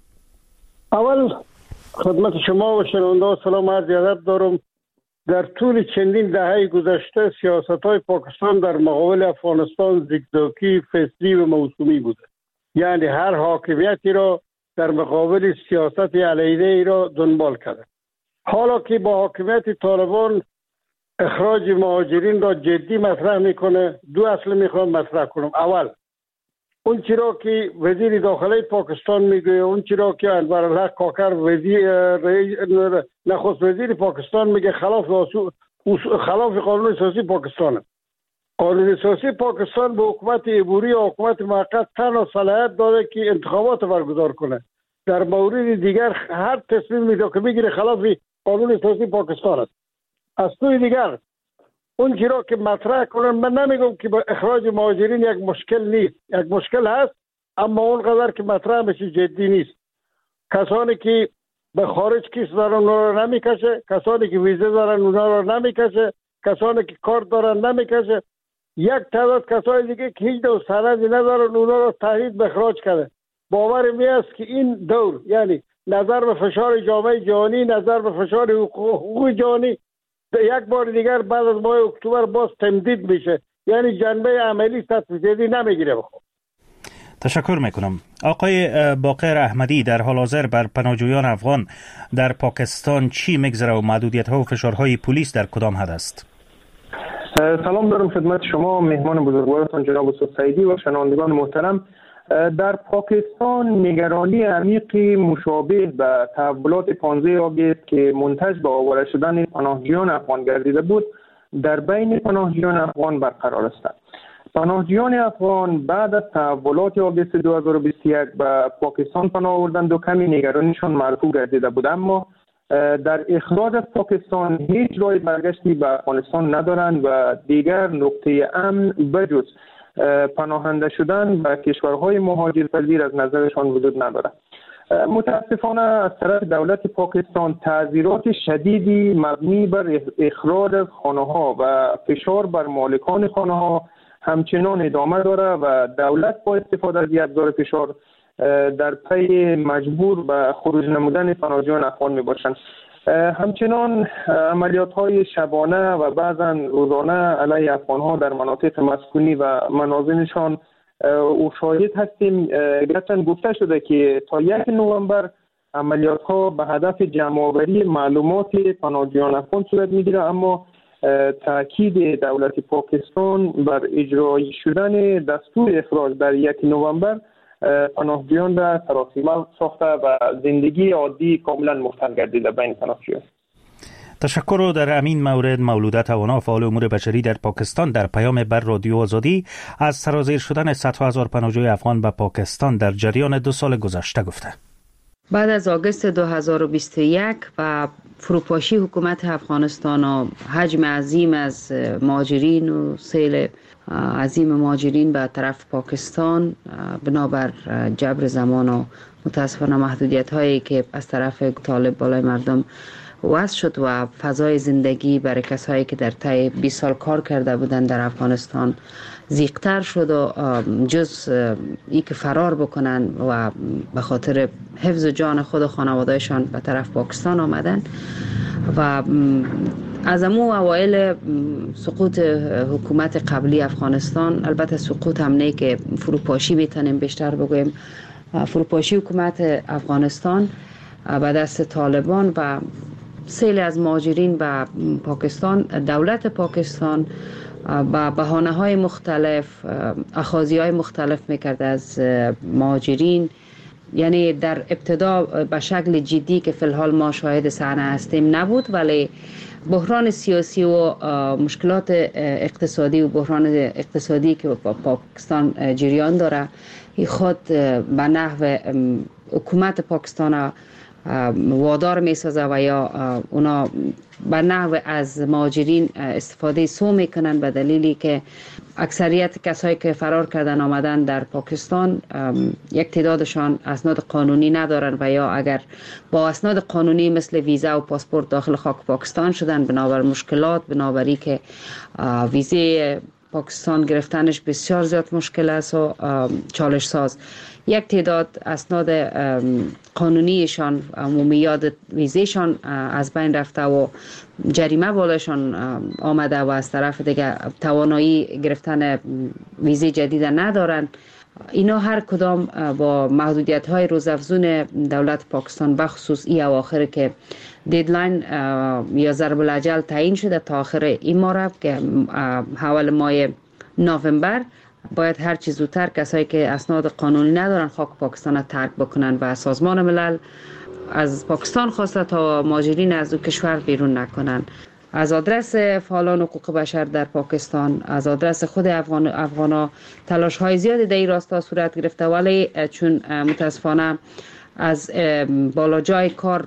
[SPEAKER 10] اول خدمت شما و شنونده سلام عرض ادب دارم. در طول چندین دهه گذشته سیاست‌های پاکستان در مقابل افغانستان زیگزاگی، فصلی و موسومی بوده. یعنی هر حاکمیتی را در مقابل سیاست علیحده ای را دنبال کرده. حالا که با حاکمیت طالبان اخراج مهاجرین را جدی مطرح میکنه، دو اصل میخوام مطرح کنم. اول اون چرا که وزیر داخلی پاکستان میگه، اون چرا که انورالحق کاکر وزیر نخست وزیر پاکستان میگه خلاف خلاف قانون اساسی پاکستانه. قانون اساسی پاکستان به حکومت عبوری و حکومت موقت تنها صلاحیت داره که انتخابات برگزار کنه. در مورد دیگر هر تصمیمی که میگیره خلاف قانون اساسی پاکستان است. از سوی دیگر اون چیزا که مطرح کنن، من نمیگم که با اخراج مهاجرین یک مشکل نیست، یک مشکل هست، اما اونقدر که مطرح بشه جدی نیست. کسانی که به خارج کیس دارن اونا رو نمیکشه، کسانی که ویزه دارن اونا رو نمیکشه، کسانی که کارت دارن نمیکشه. یک تعداد کسای دیگه که هیچ دو سندی ندارن اونا رو تهدید به اخراج کرده. باور می است که این دور، یعنی نظر به فشار جامعه جهانی، نظر به فشار حقوق جهانی، یک بار دیگر بعد از ماه اکتبر باز تمدید میشه، یعنی جنبه عملی تطبیقی نمیگیره. بخوام
[SPEAKER 1] تشکر میکنم. آقای باقر احمدی، در حال حاضر بر پناهجویان افغان در پاکستان چی میگذره و محدودیت ها و فشارهای پلیس در کدام حد است؟
[SPEAKER 8] سلام دارم خدمت شما، مهمان بزرگوارتان جناب استاد سعیدی و شنوندگان محترم. در پاکستان نگرانی عمیقی مشابه به تحولات پانزده آبی که منتج به آواره شدن پناهجویان افغان گردیده بود در بین پناهجویان افغان برقرار است. پناهجویان افغان بعد از تحولات آگوست دو هزار و بیست و یک به پاکستان پناه آوردند و کمی نگرانیشان مرفوع گردیده بود، اما در اخراج از پاکستان هیچ راه برگشتی به افغانستان ندارند و دیگر نقطه امن بجز پناهنده شدن به کشورهای مهاجرپذیر از نظرشان وجود ندارد. متاسفانه از طرف دولت پاکستان تعزیرات شدیدی مبنی بر اخراج از خانه‌ها و فشار بر مالکان خانه‌ها همچنان ادامه داره و دولت با استفاده از ابزار فشار در پی مجبور به خروج نمودن پناهجویان افغان می باشند. همچنان عملیات های شبانه و بعضا روزانه علیه افغان ها در مناطق مسکونی و منازلشان او شاهد هستیم. گرچند گفته شده که تا یک نوامبر عملیات ها به هدف جمع‌آوری معلومات پناهجویان افغان صورت میگیره، اما تاکید دولت پاکستان بر اجرایی شدن دستور اخراج در یک نوامبر پناهجویان را سراسیمه ساخته و زندگی عادی کاملا مختل گردیده بین پناهجویان.
[SPEAKER 1] تشکر رو در امین مورد مولوده توانا فعال امور بشری در پاکستان در پیام بر رادیو آزادی از سرازیر شدن صدها هزار پناهجوی افغان به پاکستان در جریان دو سال گذشته گفته.
[SPEAKER 13] بعد از آگوست دو هزار و بیست و یک و فروپاشی حکومت افغانستان و حجم عظیم از مهاجرین و سیل عظیم مهاجرین به طرف پاکستان بنابر جبر زمان و متاسفانه محدودیت هایی که از طرف طالب بالای مردم وضع شد و فضای زندگی برای کسایی که در طی بیست سال کار کرده بودند در افغانستان ضیق‌تر شد و جز ای که فرار بکنن و به خاطر حفظ جان خود و خانوادهشان به طرف پاکستان آمدن و از امو اوایل سقوط حکومت قبلی افغانستان، البته سقوط هم نه که فروپاشی میتونیم بیشتر بگویم، فروپاشی حکومت افغانستان به دست طالبان و سیل از مهاجرین به پاکستان، دولت پاکستان با بهانه های مختلف اخاذی های مختلف میکرد از مهاجرین. یعنی در ابتدا به شکل جدی که فی الحال ما شاهد صحنه هستیم نبود، ولی بحران سیاسی و مشکلات اقتصادی و بحران اقتصادی که با پاکستان جریان داره خود به نحو حکومت پاکستان وادار می سازه و یا اونا به نحو از مهاجرین استفاده سو میکنن به دلیلی که اکثریت کسایی که فرار کردن آمدن در پاکستان یک تعدادشان اسناد قانونی ندارن و یا اگر با اسناد قانونی مثل ویزا و پاسپورت داخل خاک پاکستان شدن بنابر مشکلات، بنابری که ویزه پاکستان گرفتنش بسیار زیاد مشکل است و چالش ساز. یک تعداد اسناد قانونیشان عمومیات ویزهشان از بین رفته و جریمه بالاشان آمده و از طرف دیگه توانایی گرفتن ویزه جدید ندارن. اینا هر کدام با محدودیت های روزافزون دولت پاکستان بخصوص ای اواخر که دیدلاین یا ضرب الاجل تعیین شده تا آخر این ماه که حوال ماه نوامبر باید هر چیز زودتر کسایی که اسناد قانونی ندارن خاک پاکستان را ترک بکنن و سازمان ملل از پاکستان خواسته تا مهاجرین از او کشور بیرون نکنن. از آدرس فعالان حقوق بشر در پاکستان، از آدرس خود افغان افغانا تلاش های زیادی در این راستا صورت گرفته، ولی چون متاسفانه از بالا جای کار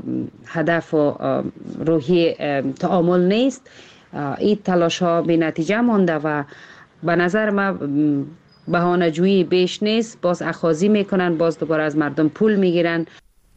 [SPEAKER 13] هدف و روحی تعامل نیست، این تلاش ها بی نتیجه مانده و به نظر ما بهانه جویی بیش نیست. باز اخاذی میکنن، باز دوباره از مردم پول میگیرن.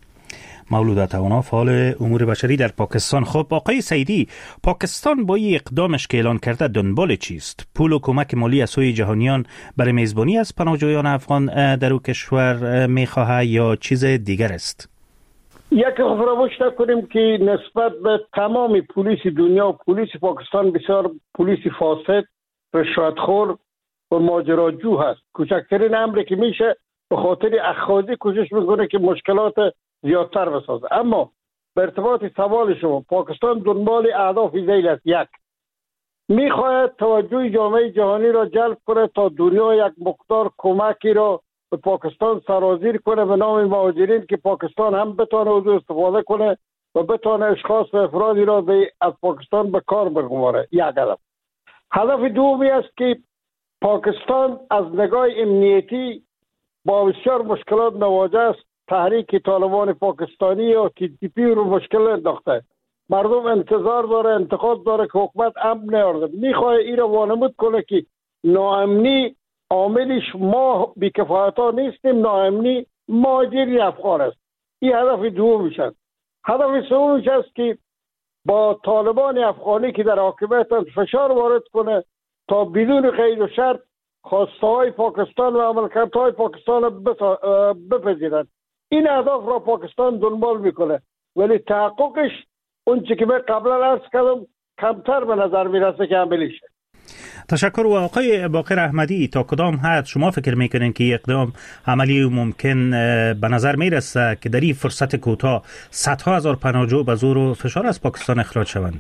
[SPEAKER 1] مولوده توانا فعال امور بشری در پاکستان. خب آقای سعیدی، پاکستان با این اقدامش که اعلان کرده دنبال چیست؟ پول و کمک مالی از سوی جهانیان برای میزبانی از پناهجویان افغان در او کشور میخواهد یا چیز دیگر است؟
[SPEAKER 10] یک فراموش نکنیم که نسبت به تمام پلیس دنیا، پلیس پاکستان بسیار پلیس فاسد، رشوتخور و ماجراجو هست. کوچکترین امری که میشه به خاطر اخاذی کوشش میکنه که مشکلات زیادتر بسازه. اما به ارتباط سوال شما، پاکستان دنبال اهداف ذیل است. یک، میخواهد توجه جامعه جهانی را جلب کنه تا دنیا یک مقدار کمکی را به پاکستان سرازیر کنه به نام مهاجرین که پاکستان هم بتونه از استفاده کنه و بتونه اشخاص و افرادی را از پاکستان به کار بگماره. یک هدف. هدف دومی است که پاکستان از نگاه امنیتی با بسیار مشکلات مواجه است. تحریک طالبان پاکستانی یا تی تی پی رو مشکل انداخته. مردم انتظار داره، انتقاد داره که حکومت امن نیارده. میخواه این را وانمود کنه که ناامنی عاملش ما بیکفایت ها نیستیم، ناامنی مهاجرین افغان است. این هدف دومیش است. هدف سومیش است که با طالبان افغانی که در حاکمیت فشار وارد کنه تا بدون قید و شرط خواسته های پاکستان و عملکردهای پاکستان بپذیرند. این اهداف را پاکستان دنبال میکنه، ولی تحققش اون چی که من قبلا عرض کردم کمتر به نظر میرسه که عملیش.
[SPEAKER 1] تشکر. و آقای باقر احمدی، تا کدام حد شما فکر میکنین که اقدام عملی و ممکن به نظر میرسه که در این فرصت کوتاه صدها هزار پناهجو به زور و فشار از پاکستان اخراج شوند؟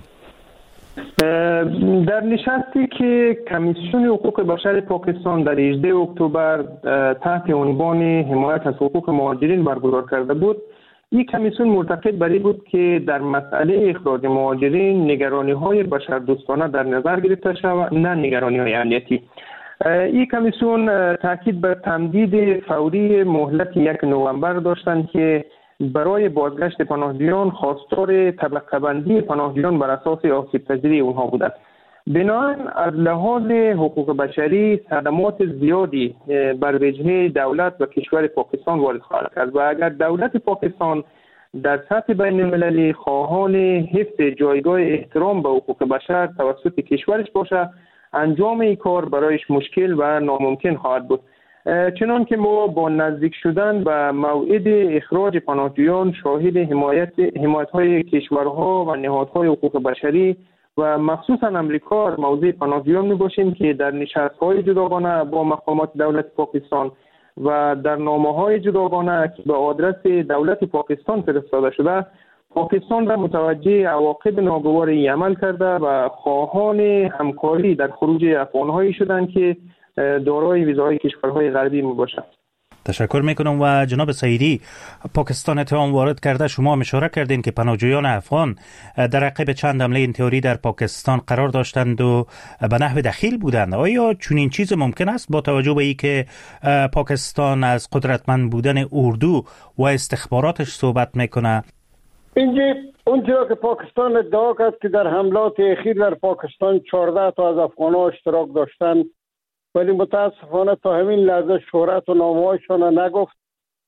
[SPEAKER 8] در نشستی که کمیسیون حقوق بشر پاکستان در هجدهم اکتبر تحت عنوان حمایت از حقوق مهاجرین برگزار کرده بود، این کمیسیون معتقد بر این بود که در مسئله اخراج مهاجرین نگرانی‌های بشردوستانه در نظر گرفته شود، نه نگرانی‌های امنیتی. این کمیسیون تاکید بر تمدید فوری مهلت یک نوامبر داشتند که برای بازگشت پناهجویان خواستار طبقه بندی پناهجویان بر اساس آسیب پذیری اونها بودند. بنابراین از لحاظ حقوق بشری صدمات زیادی بر وجهه دولت و کشور پاکستان وارد خواهد کرد و اگر دولت پاکستان در سطح بین المللی خواهان حفظ جایگاه احترام به حقوق بشر توسط کشورش باشه، انجام این کار برایش مشکل و ناممکن خواهد بود. چنان که ما با نزدیک شدن به موعد اخراج پناهجویان شاهد حمایت حمایت‌های کشورها و نهادهای حقوق بشری و مخصوصا امریکا موضوع پناهجویان میباشیم که در نشست‌های جداگانه با مقامات دولت پاکستان و در نامه‌های جداگانه که به آدرس دولت پاکستان فرستاده شده، پاکستان را متوجه عواقب ناگوار این عمل کرده و خواهان همکاری در خروج افغان‌هایی شدند که دارای ویزای کشورهای غربی میباشند.
[SPEAKER 1] تشکر میکنم. و جناب سعیدی، پاکستان اتهام وارد کرده، شما هم اشاره کردین که پناهجویان افغان در عقب چند حمله این تئوری در پاکستان قرار داشتند و به نحو دخیل بودند. آیا چنین چیز ممکن است با توجه به اینکه پاکستان از قدرتمند بودن اردو و استخباراتش صحبت میکنه؟
[SPEAKER 10] اینجا اونجا که پاکستان ادعا کرد که در حملات اخیر در پاکستان چهارده تا از افغان‌ها اشتراک داشتند، ولی متاسفانه تا همین لحظه شهرت و نامه‌هایشان نگفت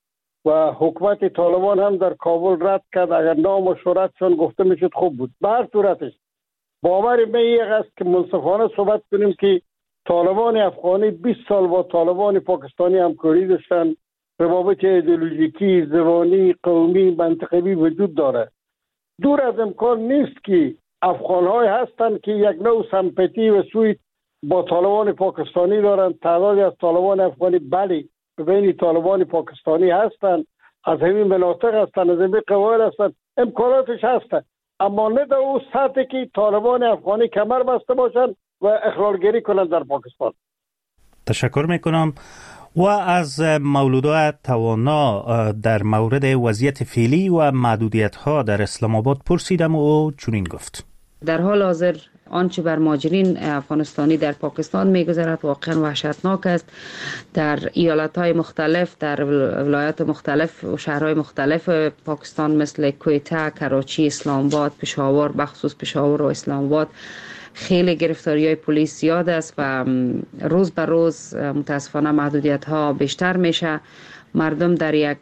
[SPEAKER 10] و حکومت طالبان هم در کابل رد کرد. اگر نام و شهرتشان گفته میشد خوب بود. به هر صورتش باور من یک است که منصفانه صحبت کنیم که طالبان افغانی بیست سال با طالبان پاکستانی همکاری داشتن. روابط ایدئولوژیکی، زبانی، قومی، منطقوی وجود داره. دور از امکان نیست که افغان‌های هستند که یک نوع سمپاتی و سوی با طالبان پاکستانی دارند. تعدادی از طالبان افغانی بله بین طالبان پاکستانی هستند، از همین مناطق هستند، از همین قبایل هستند، امکاناتش هستند، اما نه در اون سطحی که طالبان افغانی کمر بسته باشند و اخلالگری کنند در پاکستان.
[SPEAKER 1] تشکر میکنم. و از مولودا توانا در مورد وضعیت فعلی و محدودیت ها در اسلام آباد پرسیدم و چنین گفت:
[SPEAKER 13] در حال حاضر آنچه بر مهاجرین افغانستانی در پاکستان میگذرد واقعا وحشتناک است. در ایالت‌های مختلف، در ولایات مختلف و شهرهای مختلف پاکستان مثل کویتا، کراچی، اسلام آباد، پشاور، بخصوص پشاور و اسلام آباد خیلی گرفتاری های پلیس زیاد است و روز به روز متاسفانه محدودیت ها بیشتر میشه. مردم در یک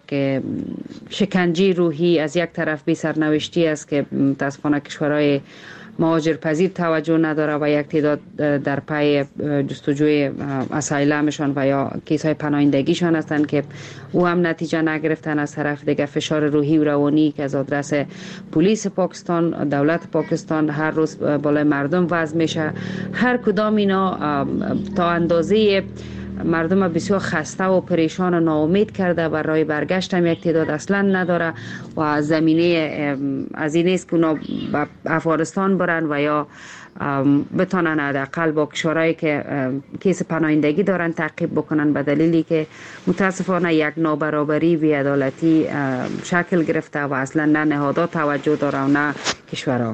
[SPEAKER 13] شکنجه روحی از یک طرف بی سرنوشتی است که متاسفانه کشورهای مهاجرپذیر توجه نداره و یک تعداد در پای جستجوی اسایلمشان و یا کیس های پناهندگیشان هستند که او هم نتیجه نگرفتن. از طرف دیگه فشار روحی و روانی که از آدرس پلیس پاکستان، دولت پاکستان هر روز بالای مردم وضع میشه. هر کدام اینا تا اندازه مردم بسیار خسته و پریشان و ناامید کرده. برای برگشت هم یک تعداد اصلا نداره و زمینه از این است که اونا به افغانستان برن و یا بتانن حداقل با کشورهایی که کیس پناهندگی دارن تعقیب بکنن، به دلیلی که متاسفانه یک نابرابری و بی‌عدالتی شکل گرفته و اصلا نه نهادها توجه داره و نه کشورها.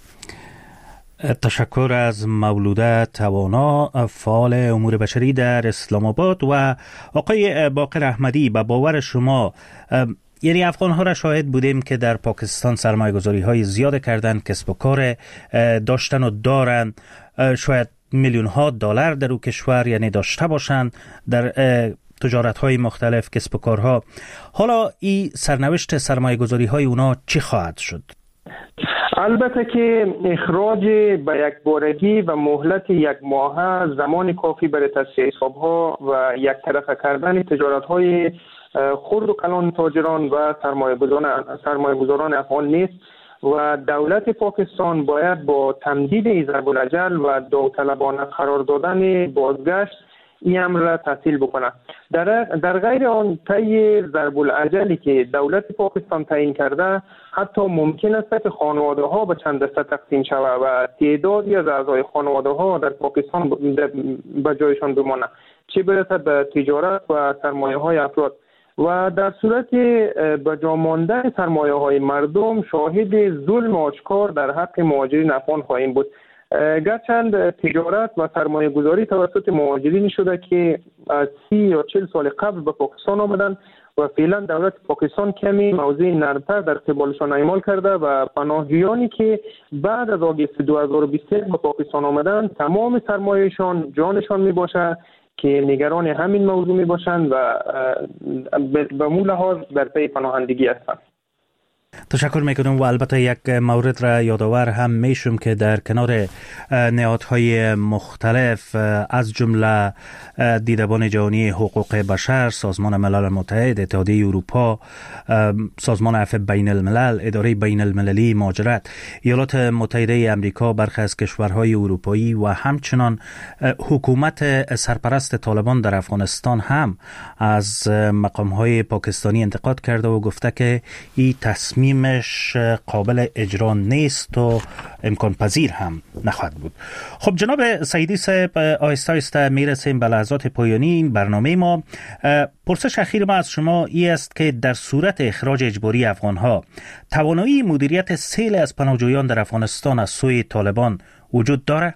[SPEAKER 1] تشکر از مولوده توانا، فعال امور بشری در اسلام آباد. و آقای باقر احمدی، به باور شما یعنی افغان ها را شاهد بودیم که در پاکستان سرمایه گذاری های زیاد کردن، کسب و کار داشتن و دارن، شاید میلیون ها دلار در او کشور یعنی داشته باشند در تجارت های مختلف، کسب و کارها. حالا این سرنوشت سرمایه گذاری های اونا چی خواهد شد؟
[SPEAKER 8] البته که اخراج به یک بارگی و مهلت یک ماه زمان کافی برای تصفیه حساب‌ها و یک طرفه کردن تجارت‌های خرد و کلان تاجران و سرمایه‌گذاران سرمایه‌گذاران افغان نیست و دولت پاکستان باید با تمدید ضرب الاجل و داوطلبانه قرار دادن بازگشت این امر را تحصیل بکنه. در در غیر آن طی ضرب الاجلی که دولت پاکستان تعیین کرده، حتی ممکن است که خانواده ها به چند دسته تقسیم شود و تعدادی از اعضای خانواده ها در پاکستان به جایشان بمانه، چه برسد به تجارت و سرمایه های افراد. و در صورت به جا ماندن سرمایه های مردم شاهد ظلم آشکار در حق مهاجرین افغان خواهیم بود. گرچند تجارت و سرمایه گذاری توسط مهاجرین شده که از سی یا چل سال قبل به پاکستان آمدن و فعلا دولت پاکستان کمی موضع نرمتر در قبالشان اعمال کرده و پناهجویانی که بعد از آگست دو هزار و بیست و یک به پاکستان آمدن، تمام سرمایهشان جانشان می باشه که نگران همین موضوع می باشند و به مو لحاظ در پی پناهندگی هستند.
[SPEAKER 1] تشکر میکنم. و البته یک مورد را یادآور هم میشم که در کنار نهادهای مختلف از جمله دیدبان جهانی حقوق بشر، سازمان ملل متحد، اتحادیه اروپا، سازمان عفو بین الملل، اداره بین المللی مهاجرت، ایالات متحده امریکا، برخی از کشورهای اروپایی و همچنان حکومت سرپرست طالبان در افغانستان هم از مقامهای پاکستانی انتقاد کرده و گفته که این تصمیم تصمیمش قابل اجرا نیست و امکان پذیر هم نخواهد بود. خب جناب سعیدی صاحب، آهسته آهسته میرسیم به لحظات پایانی این برنامه ما. پرسش اخیر ما از شما این است که در صورت اخراج اجباری افغانها، توانایی مدیریت سیل از پناهجویان در افغانستان از سوی طالبان وجود داره؟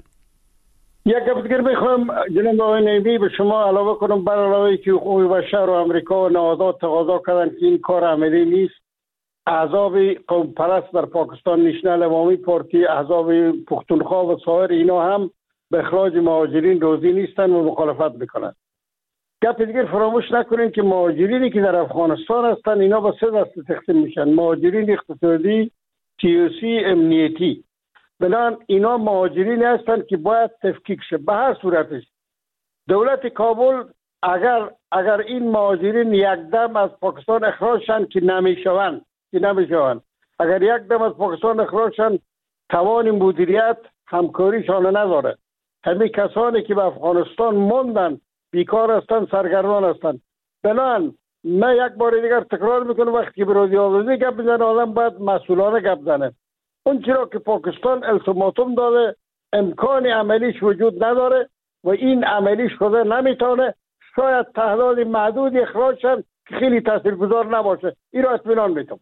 [SPEAKER 10] یک گپ دیگر بخوام جناب آقای نعیمی به شما علاوه کنم بر علاوه که حقوق بشر و امریکا و نهادات تقاضا کردن که این کار عملی نیست. احزاب قوم پرست در پاکستان، نشنل عوامی پارتی، احزاب پختونخوا و سایر اینا هم به اخراج مهاجرین راضی نیستن و مخالفت میکنن. گپ دیگر فراموش نکنین که مهاجرینی که در افغانستان هستن اینا به سه دسته تقسیم میشن: مهاجرین اقتصادی، سیاسی، امنیتی. بنابراین اینا مهاجرین هستن که باید تفکیک شه به هر صورتش. دولت کابل اگر اگر این مهاجرین یک دم از پاکستان اخراج شن که نمیشوند که نمیشوند اگر یک دم از پاکستان اخراج شن، توان مدیریت همکاریشان نداره. همین کسانی که به افغانستان موندن بیکار هستن، سرگردان هستن. بنابراین من یک بار دیگر تکرار میکنم وقتی که برادی آزادی گپ بزنه آدم باید مسئولانه گپ بزنه. اون چرا که پاکستان التیماتوم داده امکان عملیش وجود نداره و این عملیش خود نمیتونه. شاید تعداد محدود اخراج شد که خیلی تاثیرگذار نباشه. این را اطمینان میتونم.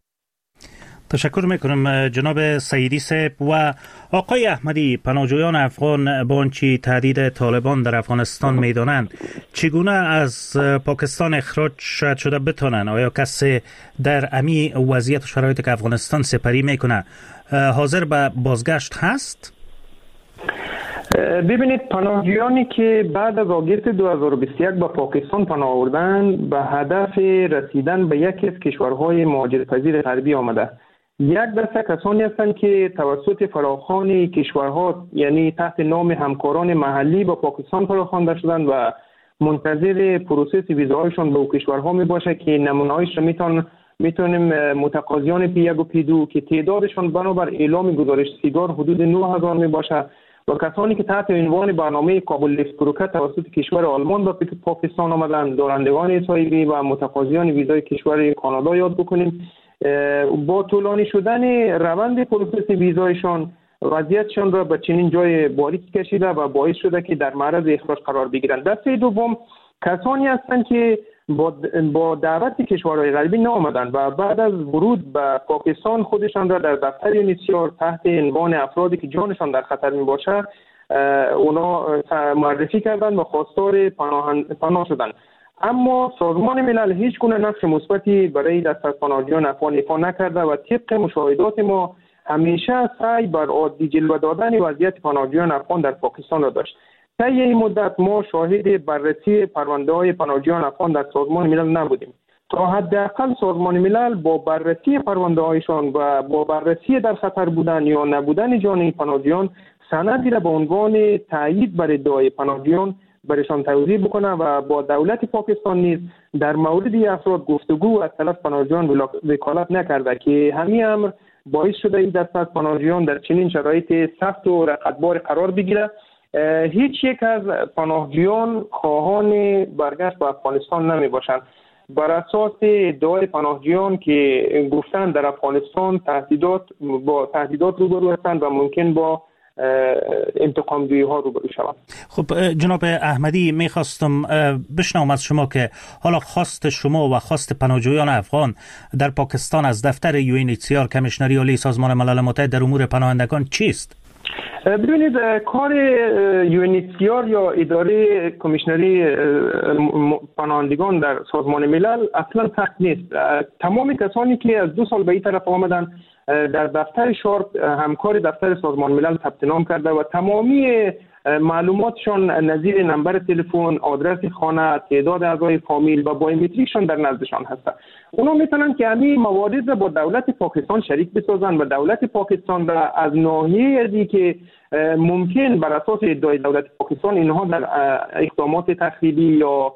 [SPEAKER 1] تشکر میکنم جناب سعیدی صاحب. و آقای احمدی، پناهجویان افغان با آنچه تهدید طالبان در افغانستان میدانند چگونه از پاکستان اخراج شاید شده بتونن؟ آیا کسی در امی وضعیت و شرایطی که افغانستان سپری میکنه حاضر به بازگشت هست؟
[SPEAKER 8] ببینید، پناهجویانی که بعد از آگست دو هزار و بیست و یک به پاکستان پناه آوردن به هدف رسیدن به یکی از کشورهای مهاجرپذیر غربی آمده. یک دسته کسانی هستند که توسط فراخوان کشورها یعنی تحت نام همکاران محلی به پاکستان فراخوانده شدند و منتظر پروسس ویزاهایشان به او کشورها می باشه که نمونه‌هایش را میتون میتونیم متقاضیان پی یک و پی دو که تعدادشان بنابر اعلام گزارش سیگار حدود نه هزار می باشه و کسانی که تحت عنوان برنامه کابل لیفت بروکر توسط کشور آلمان به پاکستان آمدند، دارندگان سایبی و متقاضیان ویزای کشور کانادا یاد بکنیم. با طولانی شدن روند پروسس ویزایشان وضعیتشان را به چنین جای باریک کشیده و باعث شده که در معرض اخراج قرار بگیرند. دسته دوم کسانی هستند که با با دعوت کشورهای غربی نامدند و بعد از ورود به پاکستان خودشان را در دفتر یونیسیار تحت عنوان افرادی که جانشان در خطر می باشد اونا معرفی کردند و خواستار پناه پناه شدند. اما سازمان ملل هیچ گونه نقش مثبتی برای دست از پناهجویان افغان ایفا نکرده و طبق مشاهدات ما همیشه سعی بر عادی جلوه دادن وضعیت پناهجویان افغان در پاکستان را داشت. طی این مدت ما شاهد بررسی پرونده‌های پناهجویان افغان در سازمان ملل نبودیم. تا حداقل سازمان ملل با بررسی پرونده‌هایشان و با بررسی در خطر بودن یا نبودن جان این پناهجویان سندی را به عنوان تایید بر ادعای پناهجویان برشان توضیح بکنه و با دولت پاکستان نیز در مورد افراد گفتگو از طرف پناهجویان وکالت نکرده که همین امر باعث شده این دسته از پناهجویان در چنین شرایط سخت و رقتبار قرار بگیره. هیچ یک از پناهجویان خواهان برگشت به افغانستان نمی باشند. بر اساس ادعای پناهجویان که گفتن در افغانستان تهدیدات با تهدیدات روبرو هستند و ممکن با انتقام جویی ها روبرو شوند.
[SPEAKER 1] خب جناب احمدی، میخواستم بشنوم از شما که حالا خواست شما و خواست پناهجویان افغان در پاکستان از دفتر یو ان اچ سی آر کمیشنری عالی سازمان ملل متحد در امور پناهندگان چیست؟
[SPEAKER 8] ببینید کار یو ان اچ سی آر یا اداره کمیشنری پناهندگان در سازمان ملل اصلا سخت نیست. تمام کسانی که از دو سال به این طرف آمدن در دفتر شارپ همکار دفتر سازمان ملل ثبت نام کرده و تمامی معلوماتشان نظیر نمبر تلفن، آدرس خانه، تعداد اعضای فامیل و بایومتریکشان در نزدشان هست. اونا میتونن که همین موارد را با دولت پاکستان شریک بسازن و دولت پاکستان را از ناحیه ازی که ممکن بر اساس ادعای دولت پاکستان اینها در اقدامات تخریبی یا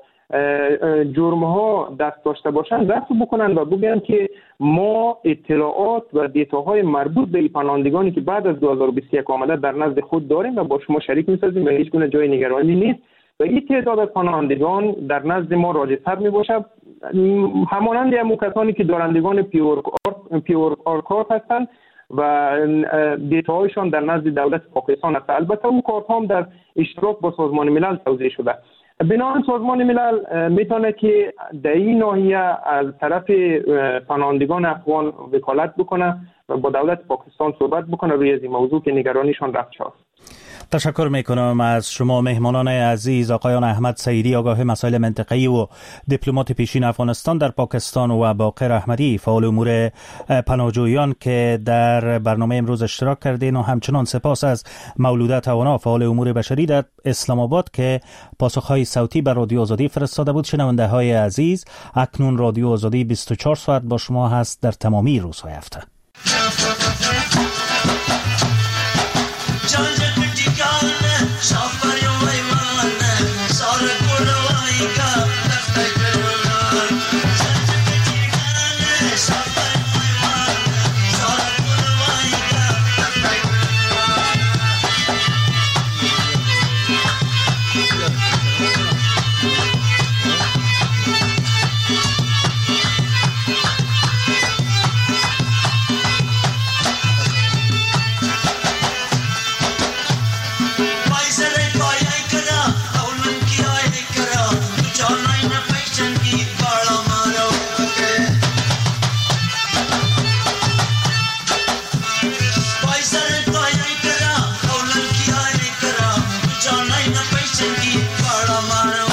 [SPEAKER 8] جرم‌ها دست داشته باشند رفع بکنن و بگن که ما اطلاعات و دیتاهای مربوط به پناهندگانی که بعد از دو هزار و بیست و یک آمده در نزد خود داریم و با شما شریک می‌سازیم و هیچ گونه جای نگرانی نیست و این تعداد از پناهندگان در نزد ما راجع‌تر می‌باشد، همانند همون کسانی که دارندگان پیور پیور آرکارت هستند و دیتاهایشان در نزد دولت پاکستان است. البته اون کارت هم در اشتراک با سازمان ملل توزیع شده. بنابراین سازمان ملل میتونه که در این ناحیه از طرف پناهندگان افغان وکالت بکنه و با دولت پاکستان صحبت بکنه روی این موضوع که نگرانیشان رفع شد.
[SPEAKER 1] تشکر میکنم از شما مهمانان عزیز، آقایان احمد سعیدی آگاه مسائل منطقه‌ای و دیپلمات پیشین افغانستان در پاکستان و باقر احمدی فعال امور پناهجویان که در برنامه امروز اشتراک کردین و همچنان سپاس از مولوده توانا فعال امور بشری در اسلام آباد که پاسخهای صوتی بر رادیو آزادی فرستاده بود. شنونده های عزیز، اکنون رادیو آزادی بیست و چهار ساعت با شما هست در تمامی روزهای هفته.
[SPEAKER 7] Bada